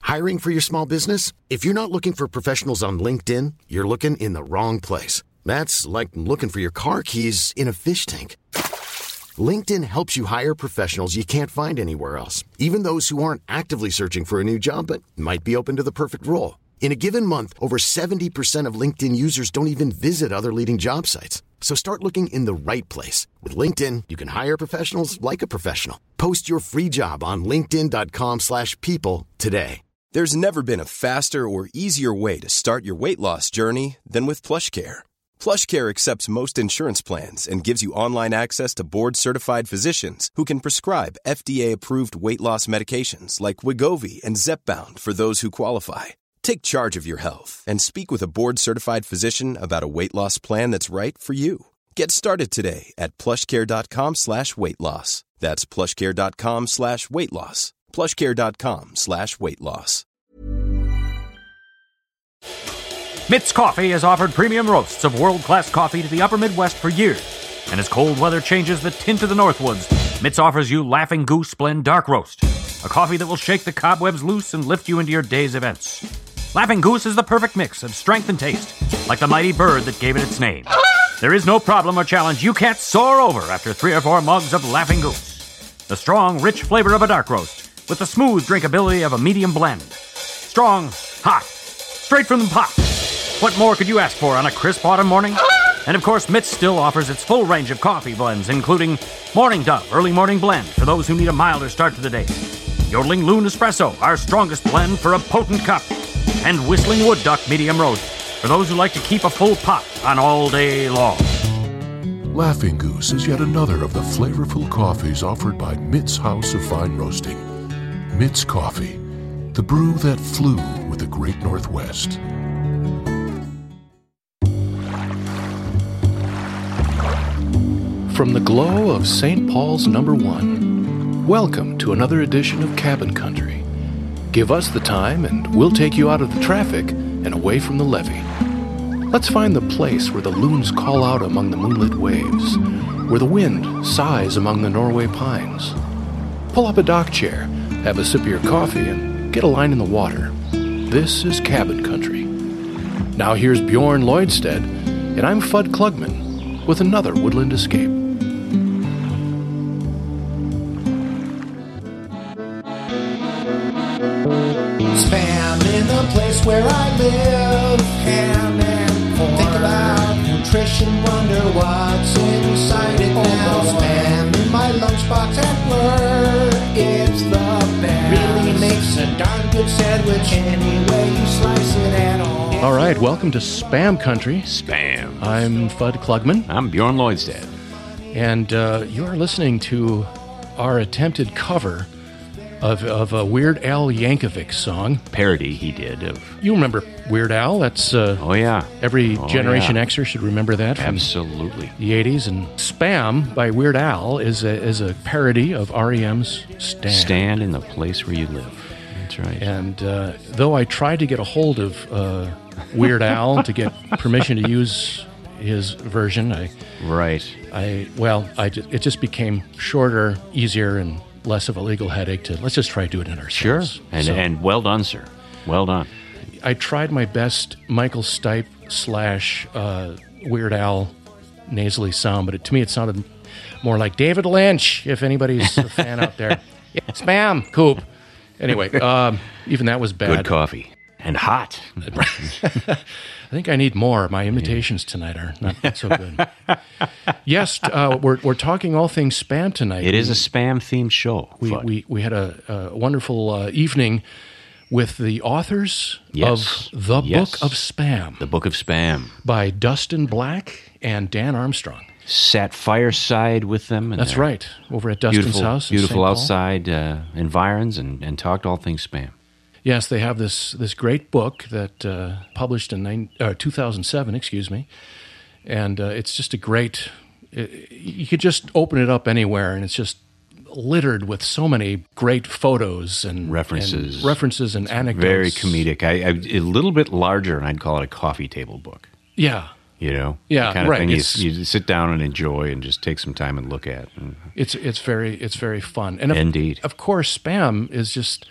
Hiring for your small business? If you're not looking for professionals on LinkedIn, you're looking in the wrong place. That's like looking for your car keys in a fish tank. LinkedIn helps you hire professionals you can't find anywhere else, even those who aren't actively searching for a new job but might be open to the perfect role. In a given month, over 70% of LinkedIn users don't even visit other leading job sites. So start looking in the right place. With LinkedIn, you can hire professionals like a professional. Post your free job on linkedin.com/people today. There's never been a faster or easier way to start your weight loss journey than with PlushCare. PlushCare accepts most insurance plans and gives you online access to board-certified physicians who can prescribe FDA-approved weight loss medications like Wegovy and Zepbound for those who qualify. Take charge of your health and speak with a board-certified physician about a weight loss plan that's right for you. Get started today at plushcare.com/weight loss. That's plushcare.com/weight loss. plushcare.com/weight loss. Mitt's Coffee has offered premium roasts of world-class coffee to the upper Midwest for years. And as cold weather changes the tint of the Northwoods, Mitt's offers you Laughing Goose Blend Dark Roast, a coffee that will shake the cobwebs loose and lift you into your day's events. Laughing Goose is the perfect mix of strength and taste, like the mighty bird that gave it its name. There is no problem or challenge you can't soar over after 3 or 4 mugs of Laughing Goose. The strong, rich flavor of a dark roast, with the smooth drinkability of a medium blend. Strong, hot, straight from the pot. What more could you ask for on a crisp autumn morning? And of course, Mitt's still offers its full range of coffee blends, including Morning Dove Early Morning Blend for those who need a milder start to the day. Yodeling Loon Espresso, our strongest blend for a potent cup. And Whistling Wood Duck Medium Roast for those who like to keep a full pot on all day long. Laughing Goose is yet another of the flavorful coffees offered by Mitt's House of Fine Roasting. Mitt's Coffee, the brew that flew with the Great Northwest. From the glow of St. Paul's number 1, welcome to another edition of Cabin Country. Give us the time and we'll take you out of the traffic and away from the levee. Let's find the place where the loons call out among the moonlit waves, where the wind sighs among the Norway pines. Pull up a dock chair, have a sip of your coffee, and get a line in the water. This is Cabin Country. Now here's Bjorn Lloydstead, and I'm Fudd Klugman with another Woodland Escape. Spam in the place where I live. Ham and pork. Think about nutrition, wonder what's inside it now. Spam in my lunchbox at work. It's the best. Really makes a darn good sandwich any way you slice it at all. All right, welcome to Spam Country. Spam. I'm Fudd Klugman. I'm Bjorn Lloydstead. And you're listening to our attempted cover of a Weird Al Yankovic song. Parody he did of... You remember Weird Al? That's oh, yeah. Every Generation Xer should remember that from Absolutely. the 80s. And Spam by Weird Al is a parody of R.E.M's Stand. Stand in the place where you live. That's right. And though I tried to get a hold of Weird Al to get permission to use his version, it just became shorter, easier, and less of a legal headache to let's just try to do it in ourselves. Sure. And well done, sir. Well done. I tried my best Michael Stipe / Weird Al nasally sound, but to me it sounded more like David Lynch, if anybody's a fan out there. Yeah, Spam, Coop. Anyway, even that was bad. Good coffee. And hot. I think I need more. My imitations tonight are not so good. Yes, we're talking all things Spam tonight. It is a Spam-themed show. We had a wonderful evening with the authors of The Book of Spam. The Book of Spam. By Dustin Black and Dan Armstrong. Sat fireside with them. That's right, over at Dustin's house in Beautiful St. Paul. outside environs and talked all things Spam. Yes, they have this great book that published in 2007, and it's just a great. You could just open it up anywhere, and it's just littered with so many great photos and references and anecdotes. Very comedic. A little bit larger, and I'd call it a coffee table book. Yeah. You know, yeah, the kind of right. thing you sit down and enjoy, and just take some time and look at. It's very fun, and indeed, of course, Spam is just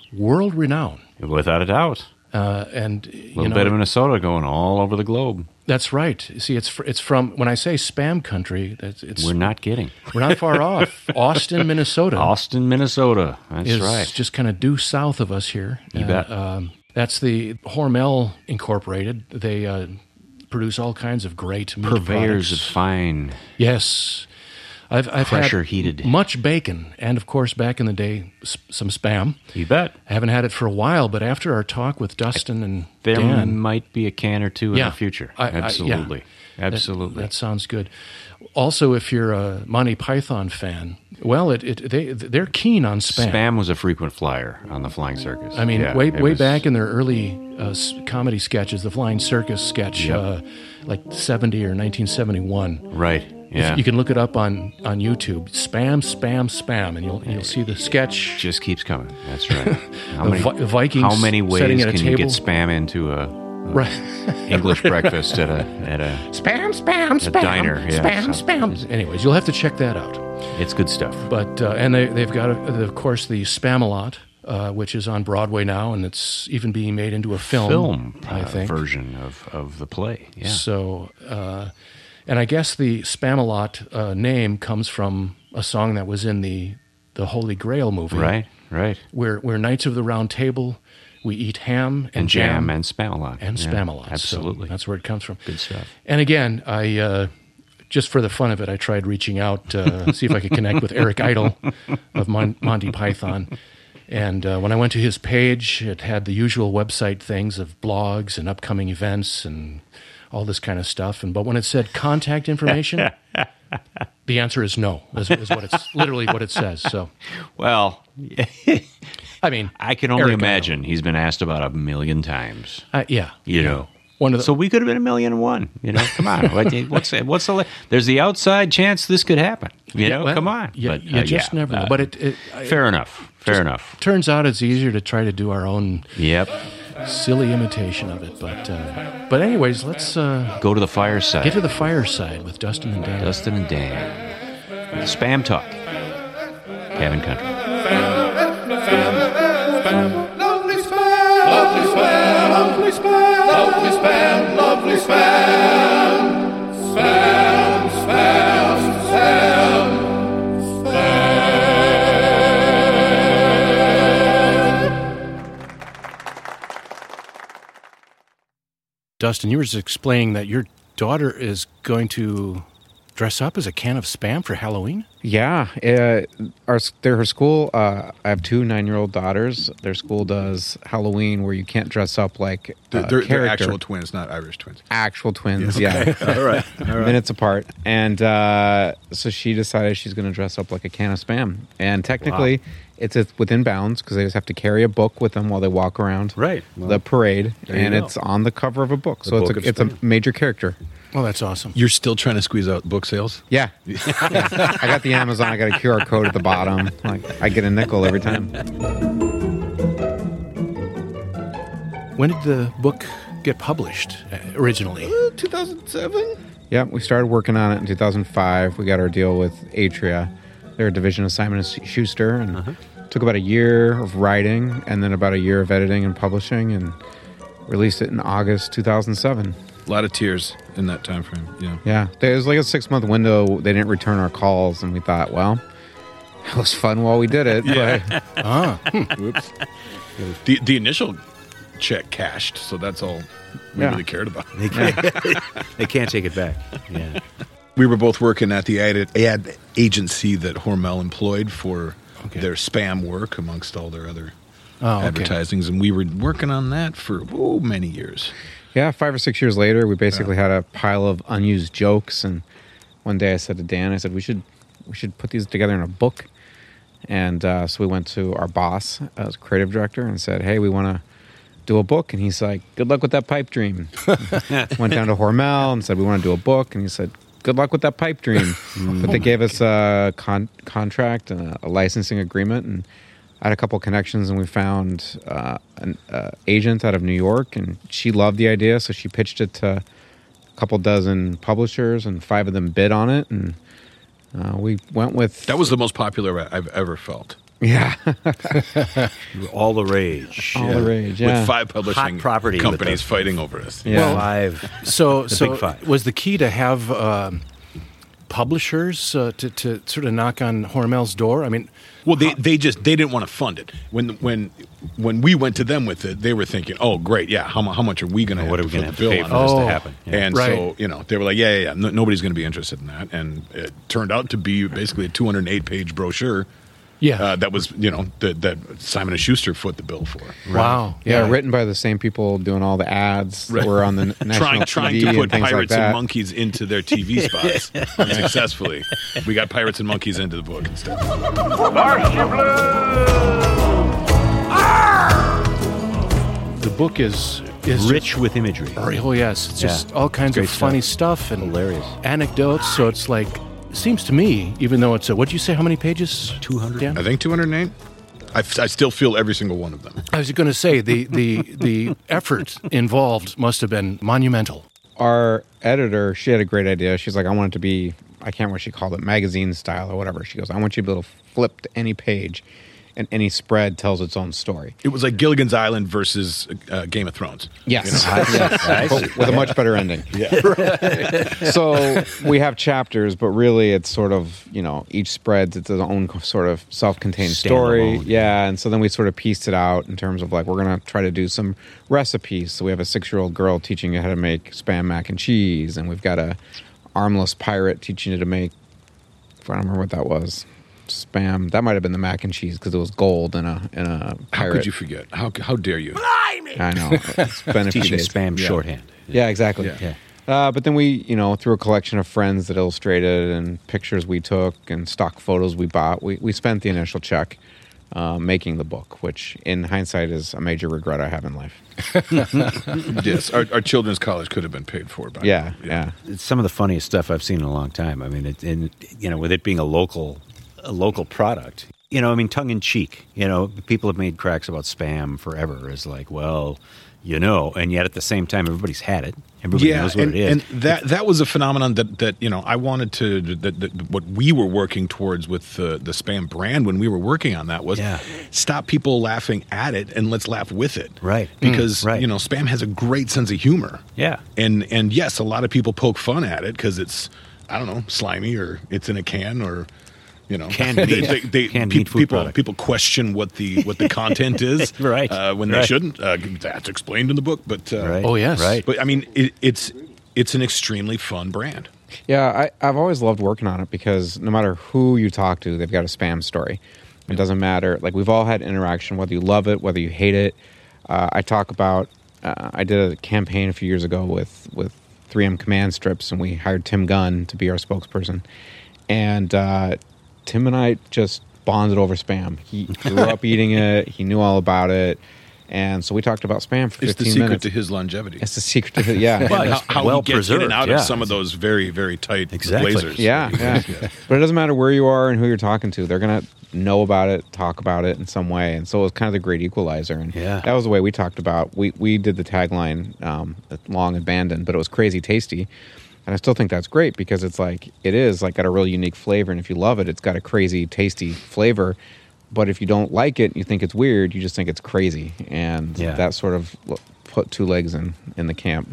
world renowned. Without a doubt. And A little bit of Minnesota going all over the globe. That's right. See, it's from, when I say spam country, it's We're not kidding. we're not far off. Austin, Minnesota. Austin, Minnesota. That's is right. just kind of due south of us here. You bet. That's the Hormel Incorporated. They produce all kinds of great meat Purveyors of products. fine, Yes. I've pressure had heated. much bacon, and of course, back in the day, some spam. You bet. I haven't had it for a while, but after our talk with Dustin and There Dan, might be a can or two in Yeah. the future. Yeah. Absolutely. Absolutely. That sounds good. Also, if you're a Monty Python fan, well, they're keen on spam. Spam was a frequent flyer on the Flying Circus. I mean, Yeah, way it was- back in their early comedy sketches, the Flying Circus sketch, Yep. like 70 or 1971. Right. Yeah. You can look it up on YouTube. Spam, spam, spam, and you'll see the sketch. Just keeps coming. That's right. How The many, Vikings how many sitting ways at a can you get table. spam into a Right. English breakfast at a Spam, spam, spam. diner, yeah, Spam, so- spam. Anyways, you'll have to check that out. It's good stuff. But and they've got, of course, the Spamalot, which is on Broadway now, and it's even being made into a film, I think. version of the play. Yeah. So, and I guess the Spamalot name comes from a song that was in the Holy Grail movie, Right. Where Knights of the Round Table, we eat ham And jam and Spamalot. and Yeah, Spamalot. Absolutely. So that's where it comes from. Good stuff. And again, I just for the fun of it, I tried reaching out to see if I could connect with Eric Idle of Monty Python. And when I went to his page, it had the usual website things of blogs and upcoming events and all this kind of stuff. But when it said contact information, the answer is no. Is what it's literally what it says. So, Well, I mean, I can only Eric imagine he's been asked about 1 million times. Yeah, You know. one of the, So we could have been 1,000,001. You know, come on. What's the? There's the outside chance this could happen. You know, well, come on. You, But, you just never know. But it fair enough. Fair enough. turns out it's easier to try to do our own Yep. silly imitation of it. But anyways, let's Go to the fireside. get to the fireside with Dustin and Dan. Dustin and Dan. Spam talk. Cabin Country. Lovely spam, lovely spam, lovely spam, lovely spam, lovely spam, spam, spam, spam, Dustin, you were just explaining that your daughter is going to dress up as a can of Spam for Halloween? Yeah, her school. I have two 9-year-old daughters. Their school does Halloween where you can't dress up like They're character. actual twins, not Irish twins. Actual twins. Yeah, All right. minutes apart. And so she decided she's going to dress up like a can of Spam. And technically, it's within bounds because they just have to carry a book with them while they walk around Right. the parade, you and go. it's on the cover of a book. So book of it's a Spam. major character. Oh, that's awesome. You're still trying to squeeze out book sales? Yeah. Yeah. I got the Amazon. I got a QR code at the bottom. Like I get a nickel every time. When did the book get published originally? 2007? Yeah, we started working on it in 2005. We got our deal with Atria. They're a division of Simon & Schuster, and took about a year of writing and then about a year of editing and publishing, and released it in August 2007. A lot of tears in that time frame. Yeah. Yeah, it was like a 6-month window. They didn't return our calls, and we thought, well, it was fun while we did it. But Whoops. The initial check cashed, so that's all we Yeah. really cared about. They can't take it back. Yeah. We were both working at the ad agency that Hormel employed for their spam work amongst all their other advertisings, and we were working on that for many years. yeah, 5 or 6 years later, we basically had a pile of unused jokes. And one day I said to Dan, I said, we should put these together in a book. And so we went to our boss as creative director and said, hey, we want to do a book. And he's like, good luck with that pipe dream. Went down to Hormel and said, we want to do a book. And he said, good luck with that pipe dream. But they gave us a contract and a licensing agreement. And I had a couple connections, and we found an agent out of New York, and she loved the idea, so she pitched it to a couple dozen publishers, and 5 of them bid on it, and we went with... That was the most popular I've ever felt. Yeah. All the rage. All the rage, yeah. With 5 publishing Hot property companies fighting over us. Yeah. Well, 5. So big 5. was the key to have publishers to sort of knock on Hormel's door? I mean, well, they didn't want to fund it. When we went to them with it, they were thinking, "Oh, great, yeah. How much are we going to? What are we going going to to have to pay for this to happen?" Yeah. And so they were like, "Yeah. Nobody's going to be interested in that." And it turned out to be basically a 208-page brochure. Yeah, that was that Simon & Schuster foot the bill for. Wow, yeah, written by the same people doing all the ads that were on the national trying TV to put and things pirates like that. and monkeys into their TV spots unsuccessfully. We got pirates and monkeys into the book instead. The book is rich with imagery. Oh yes, it's just all kinds of funny stuff and hilarious anecdotes. So it's like, seems to me, even though it's what'd you say? How many pages? 200. Dan? I think 208. I still feel every single one of them. I was going to say the effort involved must have been monumental. Our editor, she had a great idea. She's like, I want it to be, I can't remember what she called it, magazine style or whatever. She goes, I want you to be able to flip to any page and any spread tells its own story. It was like Gilligan's Island versus Game of Thrones. Yes. Yes. With a much better ending. Yeah. So we have chapters, but really it's sort of, each spread's its own sort of self-contained story. Yeah. And so then we sort of pieced it out in terms of like, we're going to try to do some recipes. So we have a 6-year-old girl teaching you how to make Spam mac and cheese. And we've got a armless pirate teaching you to make, I don't remember what that was. Spam. That might have been the mac and cheese because it was gold in a pirate. How could you forget? How dare you? I know. It's been a few Teaching days. Spam shorthand. Yeah, exactly. Yeah. But then we, through a collection of friends that illustrated and pictures we took and stock photos we bought, we spent the initial check making the book, which in hindsight is a major regret I have in life. Yes, our children's college could have been paid for by Yeah, now. yeah. It's some of the funniest stuff I've seen in a long time. I mean, with it being a local product, tongue in cheek, people have made cracks about Spam forever as like, well, and yet at the same time, everybody's had it. Everybody knows what it is. And that was a phenomenon that I wanted to, what we were working towards with the Spam brand when we were working on that was stop people laughing at it and let's laugh with it. Right. Because, Spam has a great sense of humor. Yeah. And yes, a lot of people poke fun at it because it's, I don't know, slimy or it's in a can or... canned meat food product. People question what the content is, right? When they shouldn't. That's explained in the book, but oh yes, right. But I mean, it's an extremely fun brand. Yeah, I've always loved working on it because no matter who you talk to, they've got a Spam story. It doesn't matter. Like we've all had interaction, whether you love it, whether you hate it. I talk about. I did a campaign a few years ago with 3M Command Strips, and we hired Tim Gunn to be our spokesperson, and. Tim and I just bonded over Spam. He grew up eating it. He knew all about it. And so we talked about Spam for 15 minutes. It's the secret to his longevity. It's the secret to his, yeah. Well, how well he gets preserved, in and out of some of those very, very tight blazers. Yeah. But it doesn't matter where you are and who you're talking to. They're going to know about it, talk about it in some way. And so it was kind of the great equalizer. And that was the way we talked about. We did the tagline, long abandoned, but it was crazy tasty. And I still think that's great because it's like, it is like got a real unique flavor. And if you love it, it's got a crazy, tasty flavor. But if you don't like it and you think it's weird, you just think it's crazy. And that sort of put 2 legs in the camp.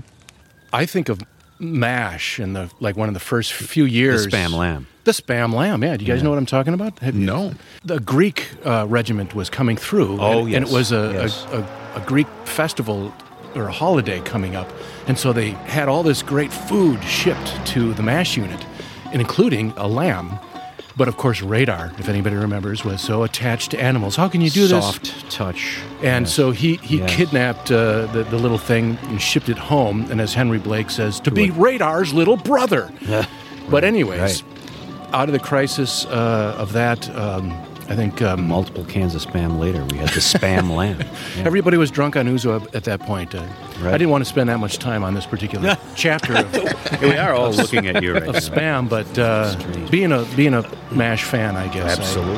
I think of MASH in one of the first few years. The Spam Lamb. The Spam Lamb, yeah. Do you guys know what I'm talking about? No. The Greek regiment was coming through. Oh, and it was a Greek festival or a holiday coming up. And so they had all this great food shipped to the MASH unit, including a lamb. But of course, Radar, if anybody remembers, was so attached to animals. How can you do Soft this? touch. And so he kidnapped the little thing and shipped it home. And as Henry Blake says, to be Radar's little brother. But anyways, out of the crisis of that... I think multiple cans of Spam later, we had the Spam Lamb. Everybody was drunk on Ouzo at that point. I didn't want to spend that much time on this particular chapter of we are all looking at you right now. Spam, but being a MASH fan, I guess. Absolutely.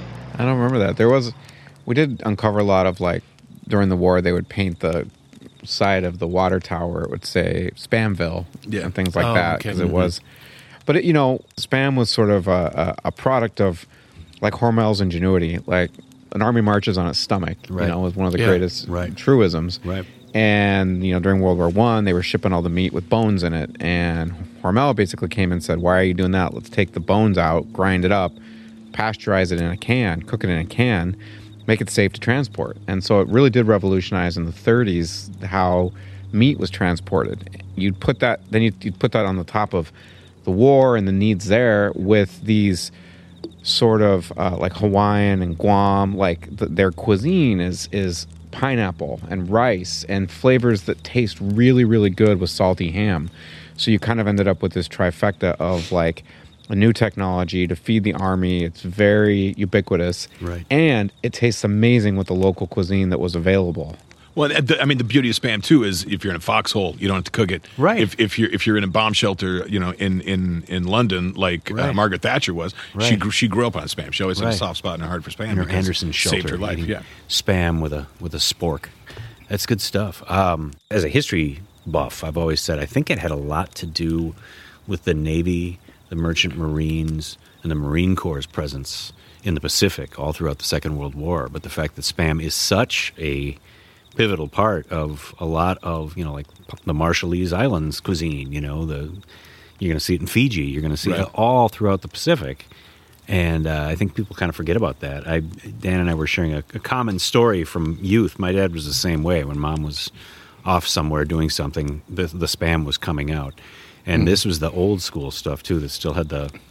I don't remember that. We did uncover a lot of during the war, they would paint the side of the water tower. It would say Spamville and things like that because it was. But Spam was sort of a product of like Hormel's ingenuity, like an army marches on its stomach, Right. you know, was one of the Yeah. greatest Right. truisms. Right. And, you know, during World War I, they were shipping all the meat with bones in it. And Hormel basically came and said, why are you doing that? Let's take the bones out, grind it up, pasteurize it in a can, cook it in a can, make it safe to transport. And so it really did revolutionize in the 30s how meat was transported. You'd put that on the top of the war and the needs there with these sort of like Hawaiian and Guam, like their cuisine is pineapple and rice and flavors that taste really, really good with salty ham. So you kind of ended up with this trifecta of like a new technology to feed the army. It's very ubiquitous. Right. And it tastes amazing with the local cuisine that was available. Well, I mean, the beauty of Spam too is if you're in a foxhole, you don't have to cook it. Right. If you're in a bomb shelter, you know, in London, like Right. Margaret Thatcher was, Right. she grew up on Spam. She always had a Right. soft spot in her heart for Spam. In her because Anderson it shelter, saved her life. eating Yeah. Spam with a spork. That's good stuff. As a history buff, I've always said I think it had a lot to do with the Navy, the Merchant Marines, and the Marine Corps' presence in the Pacific all throughout the Second World War. But the fact that Spam is such a pivotal part of a lot of, you know, like the Marshallese Islands cuisine, you know, you're going to see it in Fiji, you're going to see Right. it all throughout the Pacific. And I think people kind of forget about that. Dan and I were sharing a common story from youth. My dad was the same way. When Mom was off somewhere doing something, the Spam was coming out. And this was the old school stuff too that still had the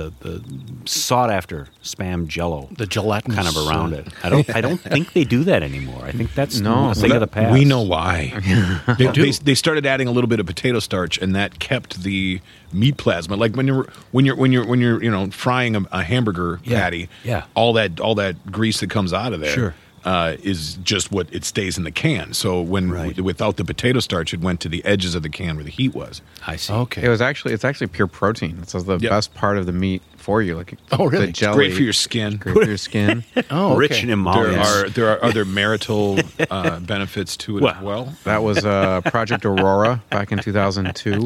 sought after Spam Jello, The gelatinous kind of around it. I don't think they do that anymore. I think that's a thing of the past. We know why. They started adding a little bit of potato starch, and that kept the meat plasma. Like when you're you know, frying a hamburger patty, Yeah. all that grease that comes out of there. Sure. Is just what it stays in the can. So Right. without the potato starch, it went to the edges of the can where the heat was. I see. Okay. It's actually pure protein. It's the Yep. best part of the meat for you. Like Oh, really? The It's jelly, Great for your skin. great for your skin. Oh, okay. Rich in emollients. There are other marital benefits to it as well. That was Project Aurora back in 2002.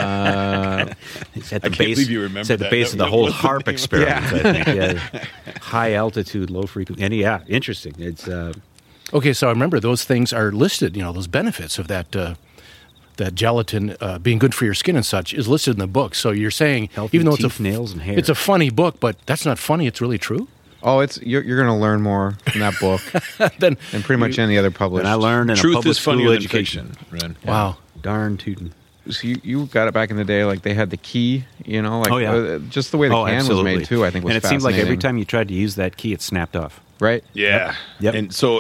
It's at I the can't base, believe you remember it's at the that. base of the That whole was the HARP name of it. experiment, I think. Yeah. High altitude, low frequency. And yeah, interesting. It's Okay, so I remember those things are listed. You know, those benefits of that that gelatin being good for your skin and such is listed in the book. So you're saying, Healthy even though teeth, nails, and hair. it's a funny book, but that's not funny. It's really true. Oh, you're going to learn more from that book Then than pretty much any other published. and I learned in a Truth public is funnier school than education. fiction, Ren. wow. Darn tootin'. So you got it back in the day, like they had the key, you know, like Oh, yeah. just the way the can absolutely. was made too. I think was and it seemed like every fascinating. time you tried to use that key, it snapped off. right? Yeah. Yep. And so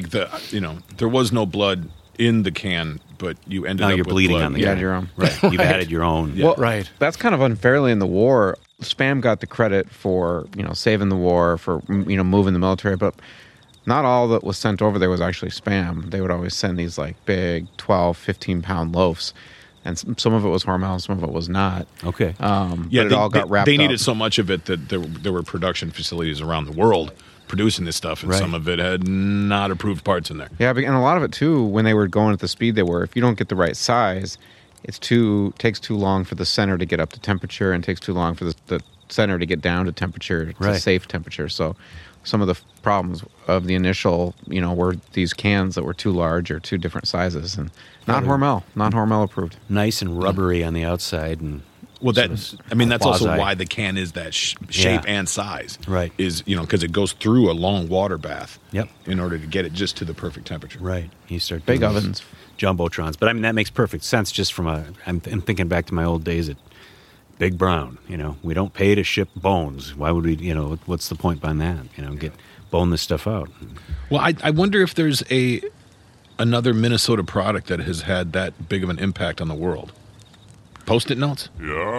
there was no blood in the can, but you ended Now up you're with bleeding blood. on the You can. had your own. Right. You've added your own. Well, Right. That's kind of unfairly in the war. Spam got the credit for saving the war, for moving the military, but not all that was sent over there was actually Spam. They would always send these like big 12, 15-pound loaves, and some of it was Hormel, some of it was not. Okay. But it all got wrapped They up. needed so much of it that there were production facilities around the world producing this stuff, and Right. some of it had not approved parts in there. Yeah, and a lot of it too, when they were going at the speed they were, if you don't get the right size, takes too long for the center to get up to temperature, and takes too long for the center to get down to temperature, to Right. safe temperature. So some of the problems of the initial, were these cans that were too large or two different sizes, and not Hormel approved. Nice and rubbery on the outside, and Well, that's also quasi. why the can is that shape Yeah. and size. Right. Is because it goes through a long water bath. Yep. In order to get it just to the perfect temperature. right, you start Big doing those ovens. jumbotrons. But I mean, that makes perfect sense. Just from I'm thinking back to my old days at Big Brown. We don't pay to ship bones. Why would we? What's the point behind that? Bone this stuff out. Well, I wonder if there's another Minnesota product that has had that big of an impact on the world. Post-it notes?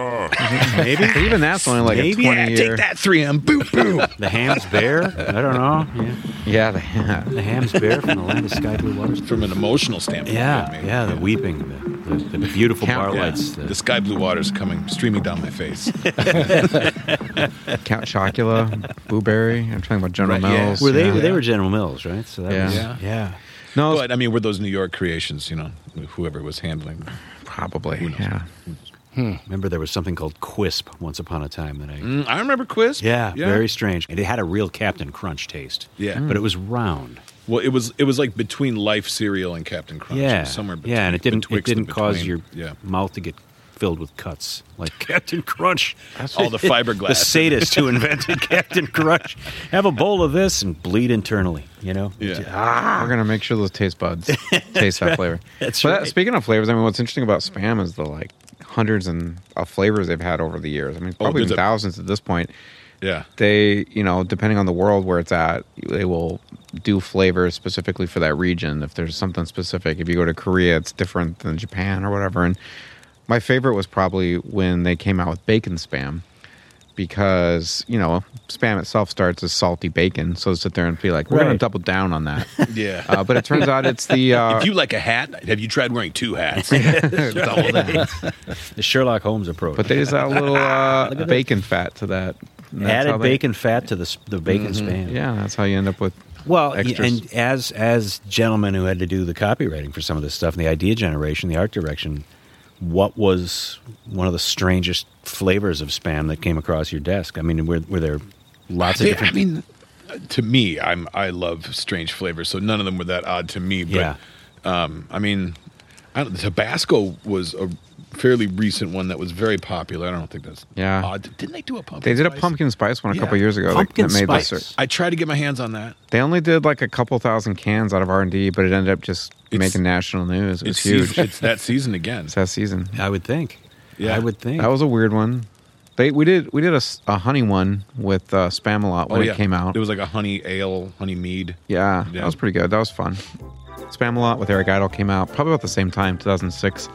Maybe Even that's only like Maybe. a 20-year. Take that, 3M. Boo, boo. the Ham's Bear. I don't know. Yeah. Yeah, The Ham's Bear from the land of sky blue waters. From an emotional standpoint. Yeah, the weeping, the beautiful bar Yeah. lights. The sky blue waters coming streaming down my face. Count Chocula, Blueberry. I'm talking about General Right, yeah. Mills. Were they? yeah. They were General Mills, right? So that Yeah. was Yeah. No, But were those New York creations? Whoever was handling. probably. Who knows? Yeah. Remember there was something called Quisp once upon a time that I remember Quisp. Yeah, very strange. And it had a real Captain Crunch taste. Yeah. But it was round. Well, it was like between Life cereal and Captain Crunch. Yeah. It was somewhere between. Yeah, and it didn't cause your yeah. mouth to get filled with cuts like Captain Crunch. All the fiberglass. The sadist who invented Captain Crunch. Have a bowl of this and bleed internally, you know? Yeah. We're going to make sure those taste buds taste that flavor. That's but right. Speaking of flavors, I mean, what's interesting about Spam is the like hundreds of flavors they've had over the years. I mean, probably there's thousands at this point. Yeah. They, depending on the world where it's at, they will do flavors specifically for that region. If there's something specific, if you go to Korea, it's different than Japan or whatever. And my favorite was probably when they came out with bacon Spam, because, Spam itself starts as salty bacon. So sit there and be like, we're going to double down on that. Yeah. But it turns out it's the... if you like a hat, have you tried wearing two hats? double down. The Sherlock Holmes approach. But they just add a little bacon fat to that. And that's how Added bacon fat to the bacon Spam. Yeah, that's how you end up with extras. And as gentlemen who had to do the copywriting for some of this stuff, and the idea generation, the art direction, what was one of the strangest flavors of Spam that came across your desk? I mean, were there lots of different... I mean, to me, I love strange flavors, so none of them were that odd to me. But, I mean, Tabasco was a fairly recent one that was very popular. I don't think that's odd. Didn't they do a pumpkin spice? They did a pumpkin spice one a couple years ago. Pumpkin that made spice. this. I tried to get my hands on that. They only did like a couple thousand cans out of R&D, but it ended up just making national news. It was huge. It's that season again. It's that season. I would think. Yeah. I would think. That was a weird one. We did a honey one with Spamalot when it came out. It was like a honey ale, honey mead. Yeah, that was pretty good. That was fun. Spamalot with Eric Idle came out probably about the same time, 2006.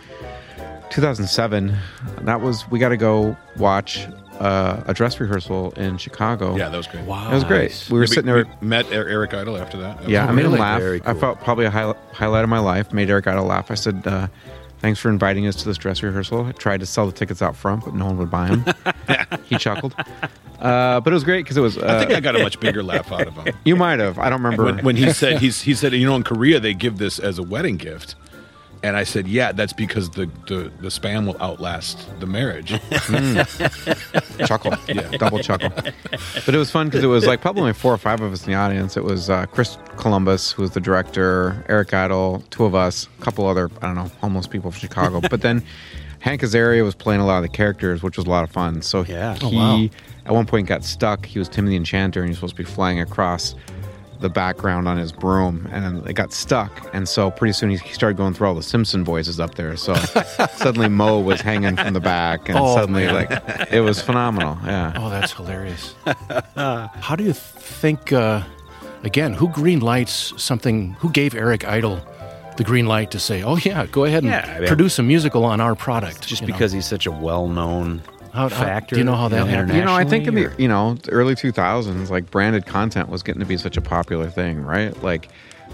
2007, we got to go watch a dress rehearsal in Chicago. Yeah, that was great. Wow. It was great. We were sitting there. We met Eric Idle after that. I made him laugh. Very cool. I felt probably a highlight of my life. Made Eric Idle laugh. I said, thanks for inviting us to this dress rehearsal. I tried to sell the tickets out front, but no one would buy them. He chuckled. But it was great because it was... I think I got a much bigger laugh out of him. You might have. I don't remember. When he said, in Korea they give this as a wedding gift. And I said, yeah, that's because the Spam will outlast the marriage. Chuckle. Yeah, double chuckle. But it was fun because it was like probably only 4 or 5 of us in the audience. It was Chris Columbus, who was the director, Eric Idle, 2 of us, a couple other, homeless people from Chicago. But then Hank Azaria was playing a lot of the characters, which was a lot of fun. So he, at one point, got stuck. He was Timmy the Enchanter, and he was supposed to be flying across the background on his broom, and it got stuck. And so pretty soon he started going through all the Simpson voices up there. So suddenly Mo was hanging from the back, and suddenly it was phenomenal. Yeah. Oh, that's hilarious. How do you think? Again, who green lights something? Who gave Eric Idle the green light to say, "Oh yeah, go ahead and produce a musical on our product"? Just because he's such a well-known factor. Do you know how that happened? I think in the early 2000s, like branded content was getting to be such a popular thing, right? Like,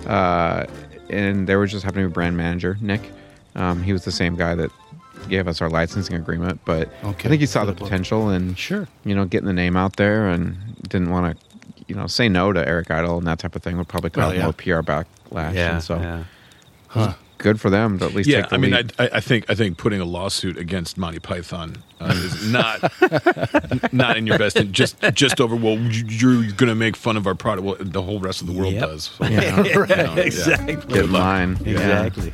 and there was just happening to be a brand manager, Nick. He was the same guy that gave us our licensing agreement, but I think he saw the potential and getting the name out there, and didn't want to say no to Eric Idle and that type of thing would probably cause more PR backlash. Yeah, and so. Yeah. Good for them to at least take the lead. I think putting a lawsuit against Monty Python is not in your best interest. Just over, well, you're going to make fun of our product. Well, the whole rest of the world does. So, exactly. Get in line. Exactly.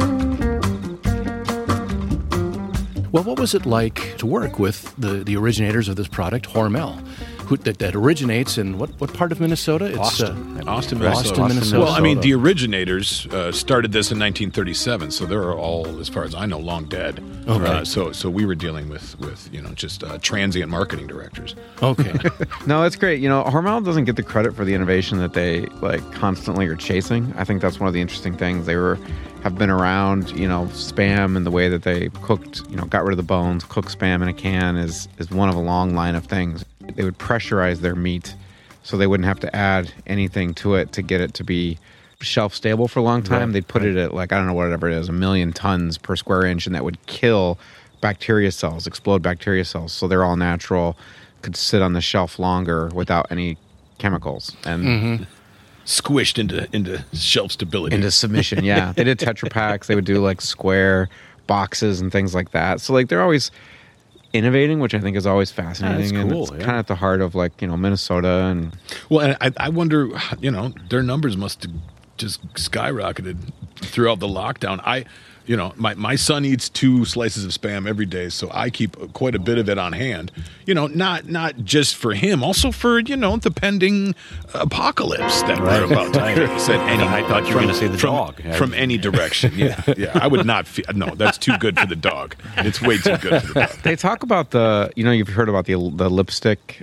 Well, what was it like to work with the originators of this product, Hormel? That originates in what part of Minnesota? It's Austin, Minnesota. Well, I mean, the originators started this in 1937, so they're all, as far as I know, long dead. Okay. So we were dealing with just transient marketing directors. Okay. No, it's great. Hormel doesn't get the credit for the innovation that they constantly are chasing. I think that's one of the interesting things. They have been around. Spam and the way that they cooked, got rid of the bones, cooked Spam in a can is one of a long line of things. They would pressurize their meat so they wouldn't have to add anything to it to get it to be shelf stable for a long time. They'd put it at whatever it is, 1 million tons per square inch, and that would kill bacteria cells, explode bacteria cells. So they're all natural, could sit on the shelf longer without any chemicals. And squished into shelf stability. Into submission, yeah. They did Tetra Paks. They would do square boxes and things like that. So like they're always innovating, which I think is always fascinating. That's cool, and it's kind of at the heart of like, Minnesota. And well, and I wonder, their numbers must have just skyrocketed throughout the lockdown. My son eats 2 slices of Spam every day, so I keep quite a bit of it on hand. Not just for him, also for the pending apocalypse that we're about to face. I thought you were going to say the dog from any direction. Yeah. I would not. No, that's too good for the dog. It's way too good for the dog. They talk about you've heard about the lipstick.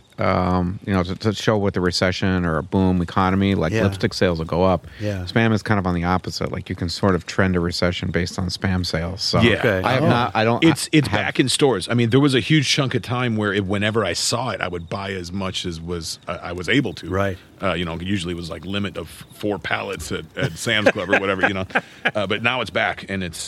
To show with the recession or a boom economy, like lipstick sales will go up. Yeah. Spam is kind of on the opposite. Like you can sort of trend a recession based on Spam sales. So I have not. I don't. It's back in stores. I mean, there was a huge chunk of time where whenever I saw it, I would buy as much as I was able to. Right. Usually it was like limit of 4 pallets at Sam's Club or whatever. But now it's back and it's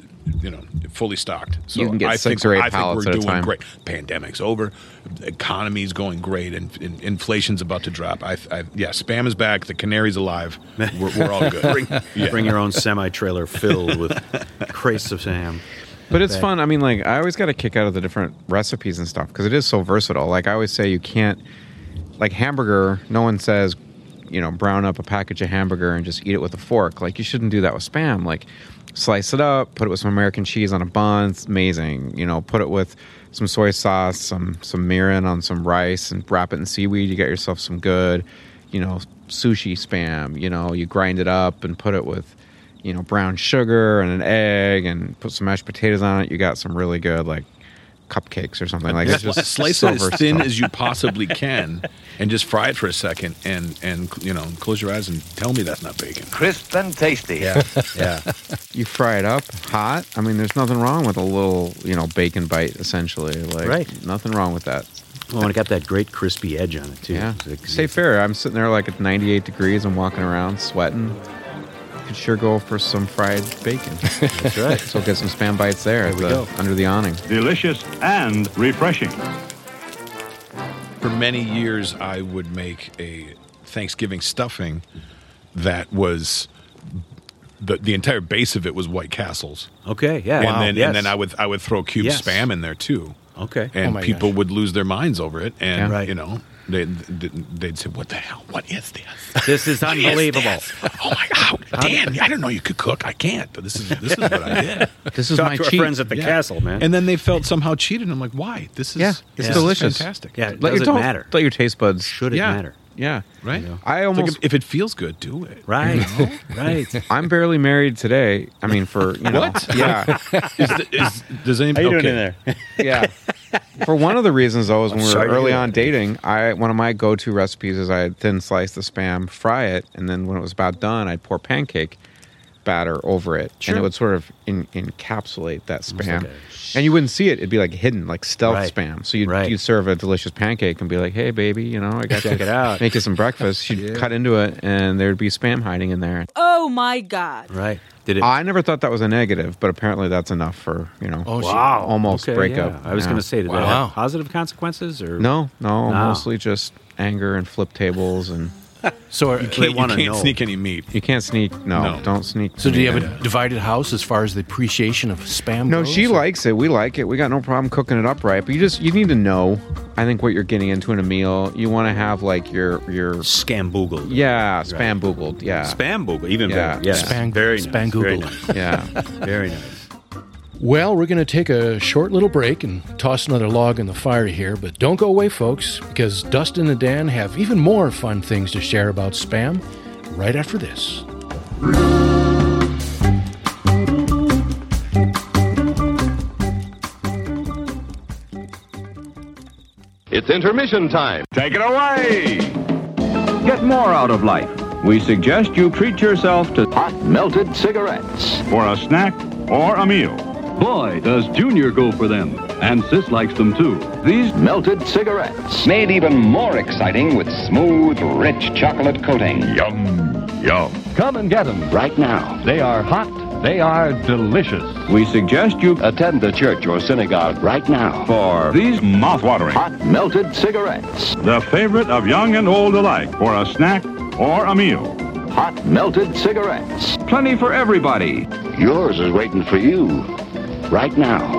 fully stocked. So you can get 6 or 8 pallets we're at a doing time. great. Pandemic's over. The economy's going great, and inflation's about to drop. Spam is back. The canary's alive. We're all good. Bring your own semi-trailer filled with crates of Sam. But it's fun. I mean, like I always got a kick out of the different recipes and stuff because it is so versatile. Like I always say, you can't like hamburger. No one says, brown up a package of hamburger and just eat it with a fork. Like you shouldn't do that with Spam. Like slice it up, put it with some American cheese on a bun. It's amazing. Put it with some soy sauce, some mirin on some rice, and wrap it in seaweed. You get yourself some good, sushi Spam. You grind it up and put it with, brown sugar and an egg, and put some mashed potatoes on it. You got some really good like cupcakes or something. Like it's just slice it as thin as you possibly can, and just fry it for a second, and close your eyes and tell me that's not bacon. Crisp and tasty. Yeah. You fry it up hot. I mean, there's nothing wrong with a little, bacon bite, essentially. Like, right. Nothing wrong with that. Well, and it got that great crispy edge on it, too. Yeah. Stay fair. I'm sitting there like at 98 degrees. I'm walking around sweating. Could sure go for some fried bacon. That's right. So get some Spam bites there under the awning. Delicious and refreshing. For many years, I would make a Thanksgiving stuffing that was the entire base of it was White Castles. Okay, yeah. And then I would throw cubed Spam in there too. Okay. And people would lose their minds over it, and they'd say, "What the hell? What is this? This is unbelievable! Oh my God, Dan! I didn't know you could cook. I can't. But this is what I did. This is Talk my to cheat. Our friends at the castle, man. And then they felt somehow cheated. I'm like, why? This is delicious. fantastic. Yeah, it doesn't matter. Let your taste buds. Should it matter? Yeah. Right. I almost if it feels good, do it. Right. Right. I'm barely married today. I mean, for what? Yeah. Does anybody? How you doing in there? Yeah. For one of the reasons, though, is when we were sorry to early hear on that. dating, one of my go-to recipes is I'd thin slice the Spam, fry it, and then when it was about done, I'd pour pancake batter over it, and it would sort of encapsulate that Spam. And you wouldn't see it. It'd be like hidden, like stealth Spam. So you'd serve a delicious pancake and be like, hey, baby, I got Check it out. Make you some breakfast. She'd cut into it, and there'd be Spam hiding in there. Oh, my God. Right. Did it? I never thought that was a negative, but apparently that's enough for, almost breakup. Yeah. I was going to say, did that have positive consequences? Or No, mostly just anger and flip tables and... So you can't sneak any meat. You can't sneak. No, don't sneak. So do you have a divided house as far as the appreciation of Spam No, goes? she likes it. We like it. We got no problem cooking it up right. But you need to know, I think, what you're getting into in a meal. You want to have like your Scamboogled. Yeah, Spam-boogled. Yeah. Spam-boogled, even better. Yeah. Very nice. Very nice. Yeah. Very nice. Well, we're going to take a short little break and toss another log in the fire here, but don't go away, folks, because Dustin and Dan have even more fun things to share about Spam right after this. It's intermission time. Take it away! Get more out of life. We suggest you treat yourself to hot melted cigarettes. For a snack or a meal. Boy, does Junior go for them. And Sis likes them too. These melted cigarettes, made even more exciting with smooth, rich chocolate coating. Yum, yum. Come and get them right now. They are hot. They are delicious. We suggest you attend the church or synagogue right now for These mouth-watering, hot melted cigarettes. the favorite of young and old alike. For a snack or a meal. Hot melted cigarettes. Plenty for everybody. Yours is waiting for you. right now.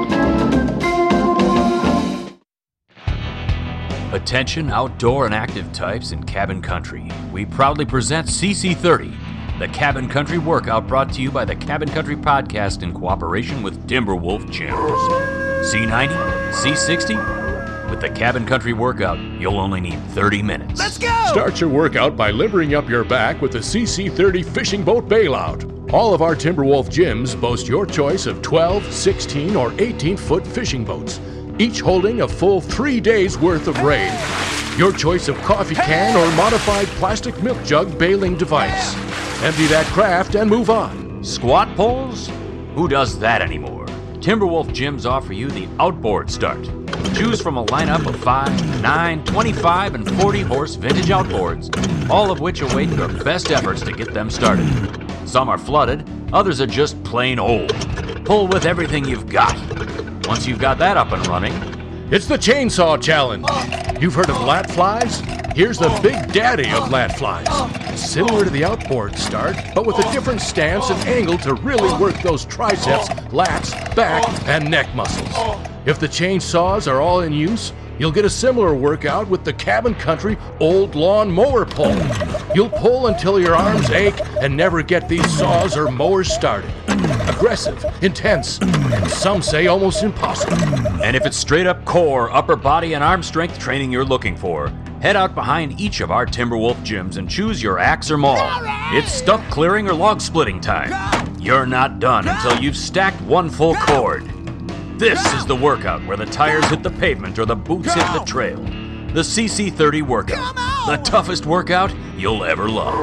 Attention outdoor and active types in cabin country. We proudly present CC30, the Cabin Country Workout, brought to you by the Cabin Country Podcast in cooperation with Timberwolf Gyms. C90, C60. With the Cabin Country Workout, you'll only need 30 minutes. Let's go! Start your workout by limbering up your back with the CC30 fishing boat bailout. All of our Timberwolf gyms boast your choice of 12, 16, or 18-foot fishing boats, each holding a full 3 days' worth of rain. Your choice of coffee can or modified plastic milk jug bailing device. Empty that craft and move on. Squat poles? Who does that anymore? Timberwolf gyms offer you the outboard start. Choose from a lineup of 5, 9, 25, and 40-horse vintage outboards, all of which await your best efforts to get them started. Some are flooded, others are just plain old. Pull with everything you've got. Once you've got that up and running, it's the Chainsaw Challenge. You've heard of lat flies? Here's the big daddy of lat flies. Similar to the outboard start, but with a different stance and angle to really work those triceps, lats, back, and neck muscles. If the chainsaws are all in use, you'll get a similar workout with the Cabin Country Old Lawn Mower Pull. You'll pull until your arms ache and never get these saws or mowers started. Aggressive, intense, and some say almost impossible. And if it's straight up core, upper body, and arm strength training you're looking for, head out behind each of our Timberwolf gyms and choose your axe or maul. It's stump clearing or log splitting time. You're not done until you've stacked one full cord. This is the workout where the tires hit the pavement or the boots hit the trail. The CC30 workout. The toughest workout you'll ever love.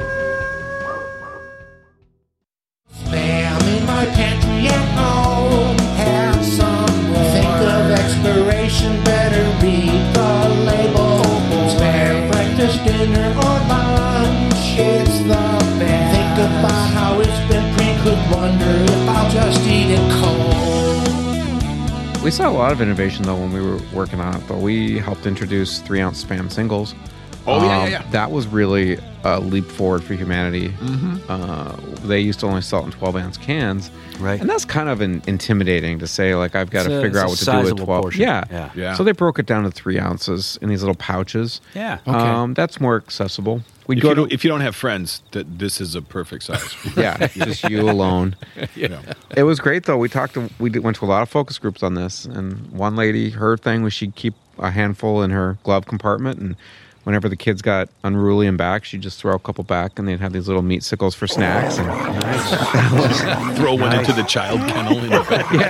Spam in my pantry at home. Have some more. Think of expiration, better read the label. Spam breakfast, dinner, or lunch. It's the best. Think about how it's been pre-cooked. Wonder if I'll just eat it cold. We saw a lot of innovation, though, when we were working on it. But we helped introduce 3-ounce Spam singles. Oh, yeah. That was really a leap forward for humanity. They used to only sell it in 12-ounce cans. Right. And that's kind of intimidating to say, like, I've got to figure out what to do with 12. Portion. Yeah. So they broke it down to 3 ounces in these little pouches. Yeah. Okay. That's more accessible. If you don't have friends, this is a perfect size. Yeah, just you alone. It was great, though. We went to a lot of focus groups on this, and one lady, her thing was she'd keep a handful in her glove compartment, and whenever the kids got unruly and back, she'd just throw a couple back, and they'd have these little meat sickles for snacks. And throw one into the child kennel in the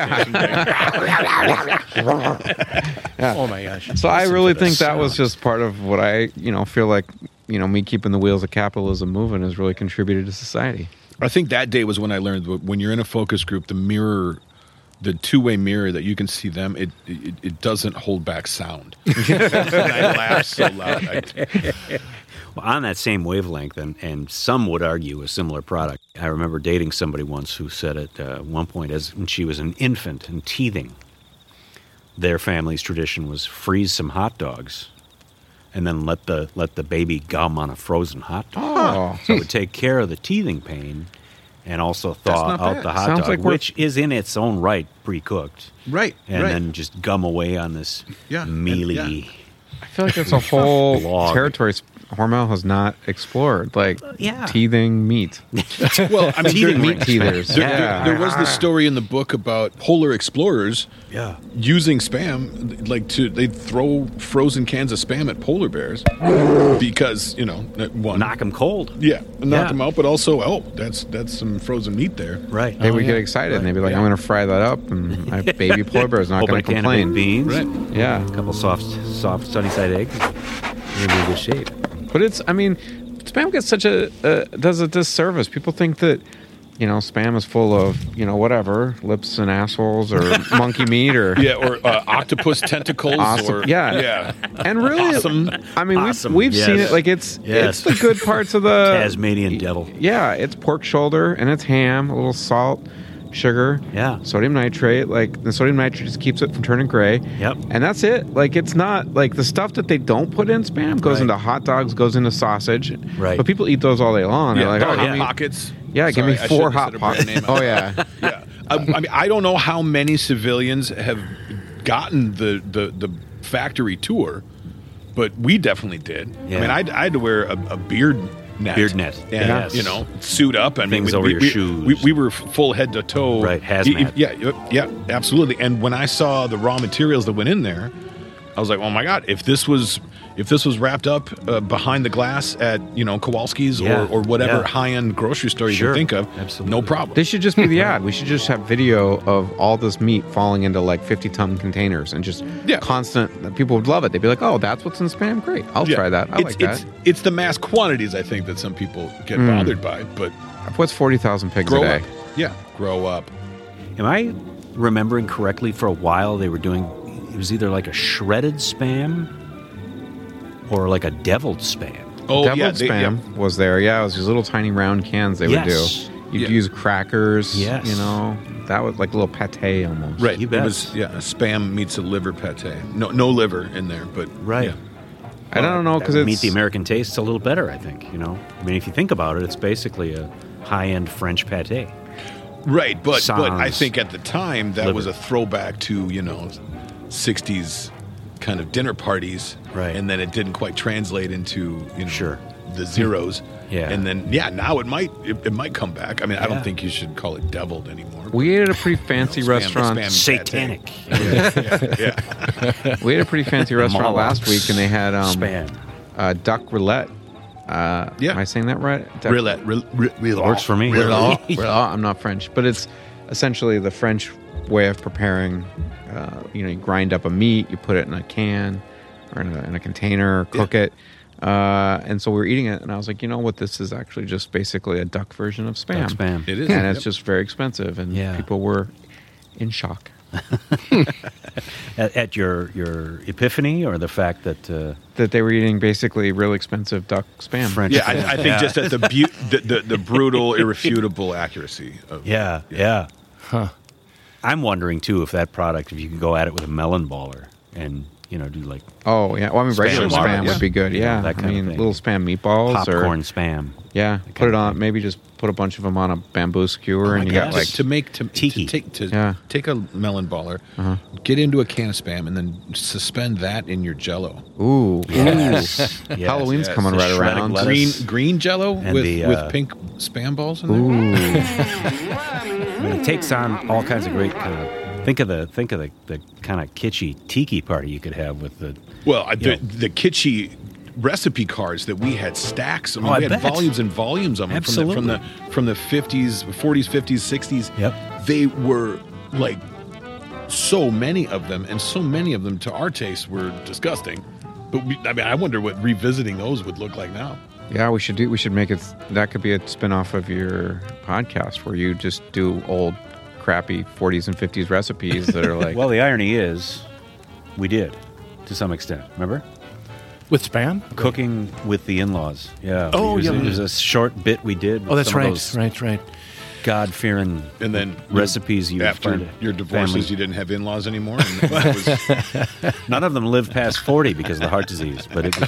back. Yeah. Oh my gosh! So I really think that was just part of what I, feel like, me keeping the wheels of capitalism moving has really contributed to society. I think that day was when I learned that when you're in a focus group, the two-way mirror that you can see them, it doesn't hold back sound. And I laughed so loud. Well, on that same wavelength, and some would argue a similar product, I remember dating somebody once who said at one point, when she was an infant and teething, their family's tradition was freeze some hot dogs and then let the baby gum on a frozen hot dog. So it would take care of the teething pain and also thaw out the hot dog, which is in its own right pre-cooked. Right. And then just gum away on this mealy... I feel like that's a whole territory Hormel has not explored, like teething meat. Well, I mean, teething meat teethers. There was this story in the book about polar explorers using Spam, they'd throw frozen cans of Spam at polar bears because, one, knock them cold. Yeah, knock them out, but also, that's some frozen meat there. Right. They would get excited and they'd be like, I'm going to fry that up, and my baby polar bear is not going to complain. Beans, right. Yeah. A couple soft sunny side eggs. You're in good shape. But Spam gets does a disservice. People think that, Spam is full of, whatever, lips and assholes or monkey meat or... Yeah, or octopus tentacles. Awesome. Or, yeah. And really, awesome. We've seen it, like it's the good parts of the... Tasmanian devil. Yeah, it's pork shoulder and it's ham, a little salt, sugar, sodium nitrate. Like the sodium nitrate just keeps it from turning gray. Yep. And that's it. Like it's not like the stuff that they don't put in Spam goes into hot dogs, goes into sausage. Right. But people eat those all day long. Yeah, They're like, Hot Pockets. Yeah, give me 4 Hot Pockets. Oh yeah. Yeah. I mean, I don't know how many civilians have gotten the factory tour, but we definitely did. Yeah. I mean, I had to wear a beard net. Beard net. And, suit up. And things over your shoes. We were full head to toe. Right, hazmat. Yeah, absolutely. And when I saw the raw materials that went in there, I was like, oh my God, if this was wrapped up behind the glass at Kowalski's or whatever high-end grocery store you can think of, no problem. This should just be the ad. We should just have video of all this meat falling into like 50-ton containers and just constant. People would love it. They'd be like, oh, that's what's in Spam? Great. I'll try that. I like that. It's the mass quantities, I think, that some people get bothered by. But what's 40,000 pigs a day? Up. Yeah, grow up. Am I remembering correctly? For a while, they were doing. It was either like a shredded Spam or like a deviled Spam. Oh, deviled Spam was there. Yeah, it was these little tiny round cans they would do. You'd use crackers. Yes. That was like a little pate almost. Right. It was a Spam meets a liver pate. No liver in there, but right. Yeah. I don't know because meet the American tastes a little better. I think I mean, if you think about it, it's basically a high-end French pate. Right, but I think at the time that was a throwback to 60s kind of dinner parties, right? And then it didn't quite translate into the zeros, yeah. And then now it might come back. I mean, I don't think you should call it deviled anymore. We ate at a pretty fancy restaurant, satanic. We ate at a pretty fancy restaurant last week, and they had Spam, duck roulette. Am I saying that right? Roulette works for me. I'm not French, but it's essentially the French way of preparing. You grind up a meat, you put it in a can or in a container, cook it. And so we were eating it, and I was like, you know what? This is actually just basically a duck version of Spam. Spam. It is. And it's just very expensive, and people were in shock. At your epiphany, or the fact that they were eating basically really expensive duck Spam. French. Yeah, I think just at the brutal, irrefutable accuracy of Huh. I'm wondering too if that product, if you could go at it with a melon baller and do like regular Spam would be good. Yeah, that kind of thing. Little Spam meatballs, popcorn Spam. Yeah, put it on. Maybe just put a bunch of them on a bamboo skewer, and you got like tiki. Take a melon baller, get into a can of Spam, and then suspend that in your Jello. Ooh, yes. Halloween's coming right around. Green Jello with pink Spam balls in there. Ooh. I mean, it takes on all kinds of great. Think of the kind of kitschy tiki party you could have with the. Well, the kitschy recipe cards that we had stacks. I mean, we had volumes and volumes of them from the 50s, 40s, 50s, 60s. Yep. They were like so many of them, and so many of them to our taste were disgusting. But I wonder what revisiting those would look like now. Yeah, we should make it. That could be a spin-off of your podcast where you just do old, crappy 40s and 50s recipes that are like. Well, the irony is, we did to some extent. Remember, with Spam cooking with the in-laws. Yeah. Oh, it was a short bit we did. With that's some right. Of those right. God-fearing and then recipes you after your divorces, you didn't have in-laws anymore. And none of them lived past 40 because of the heart disease. But it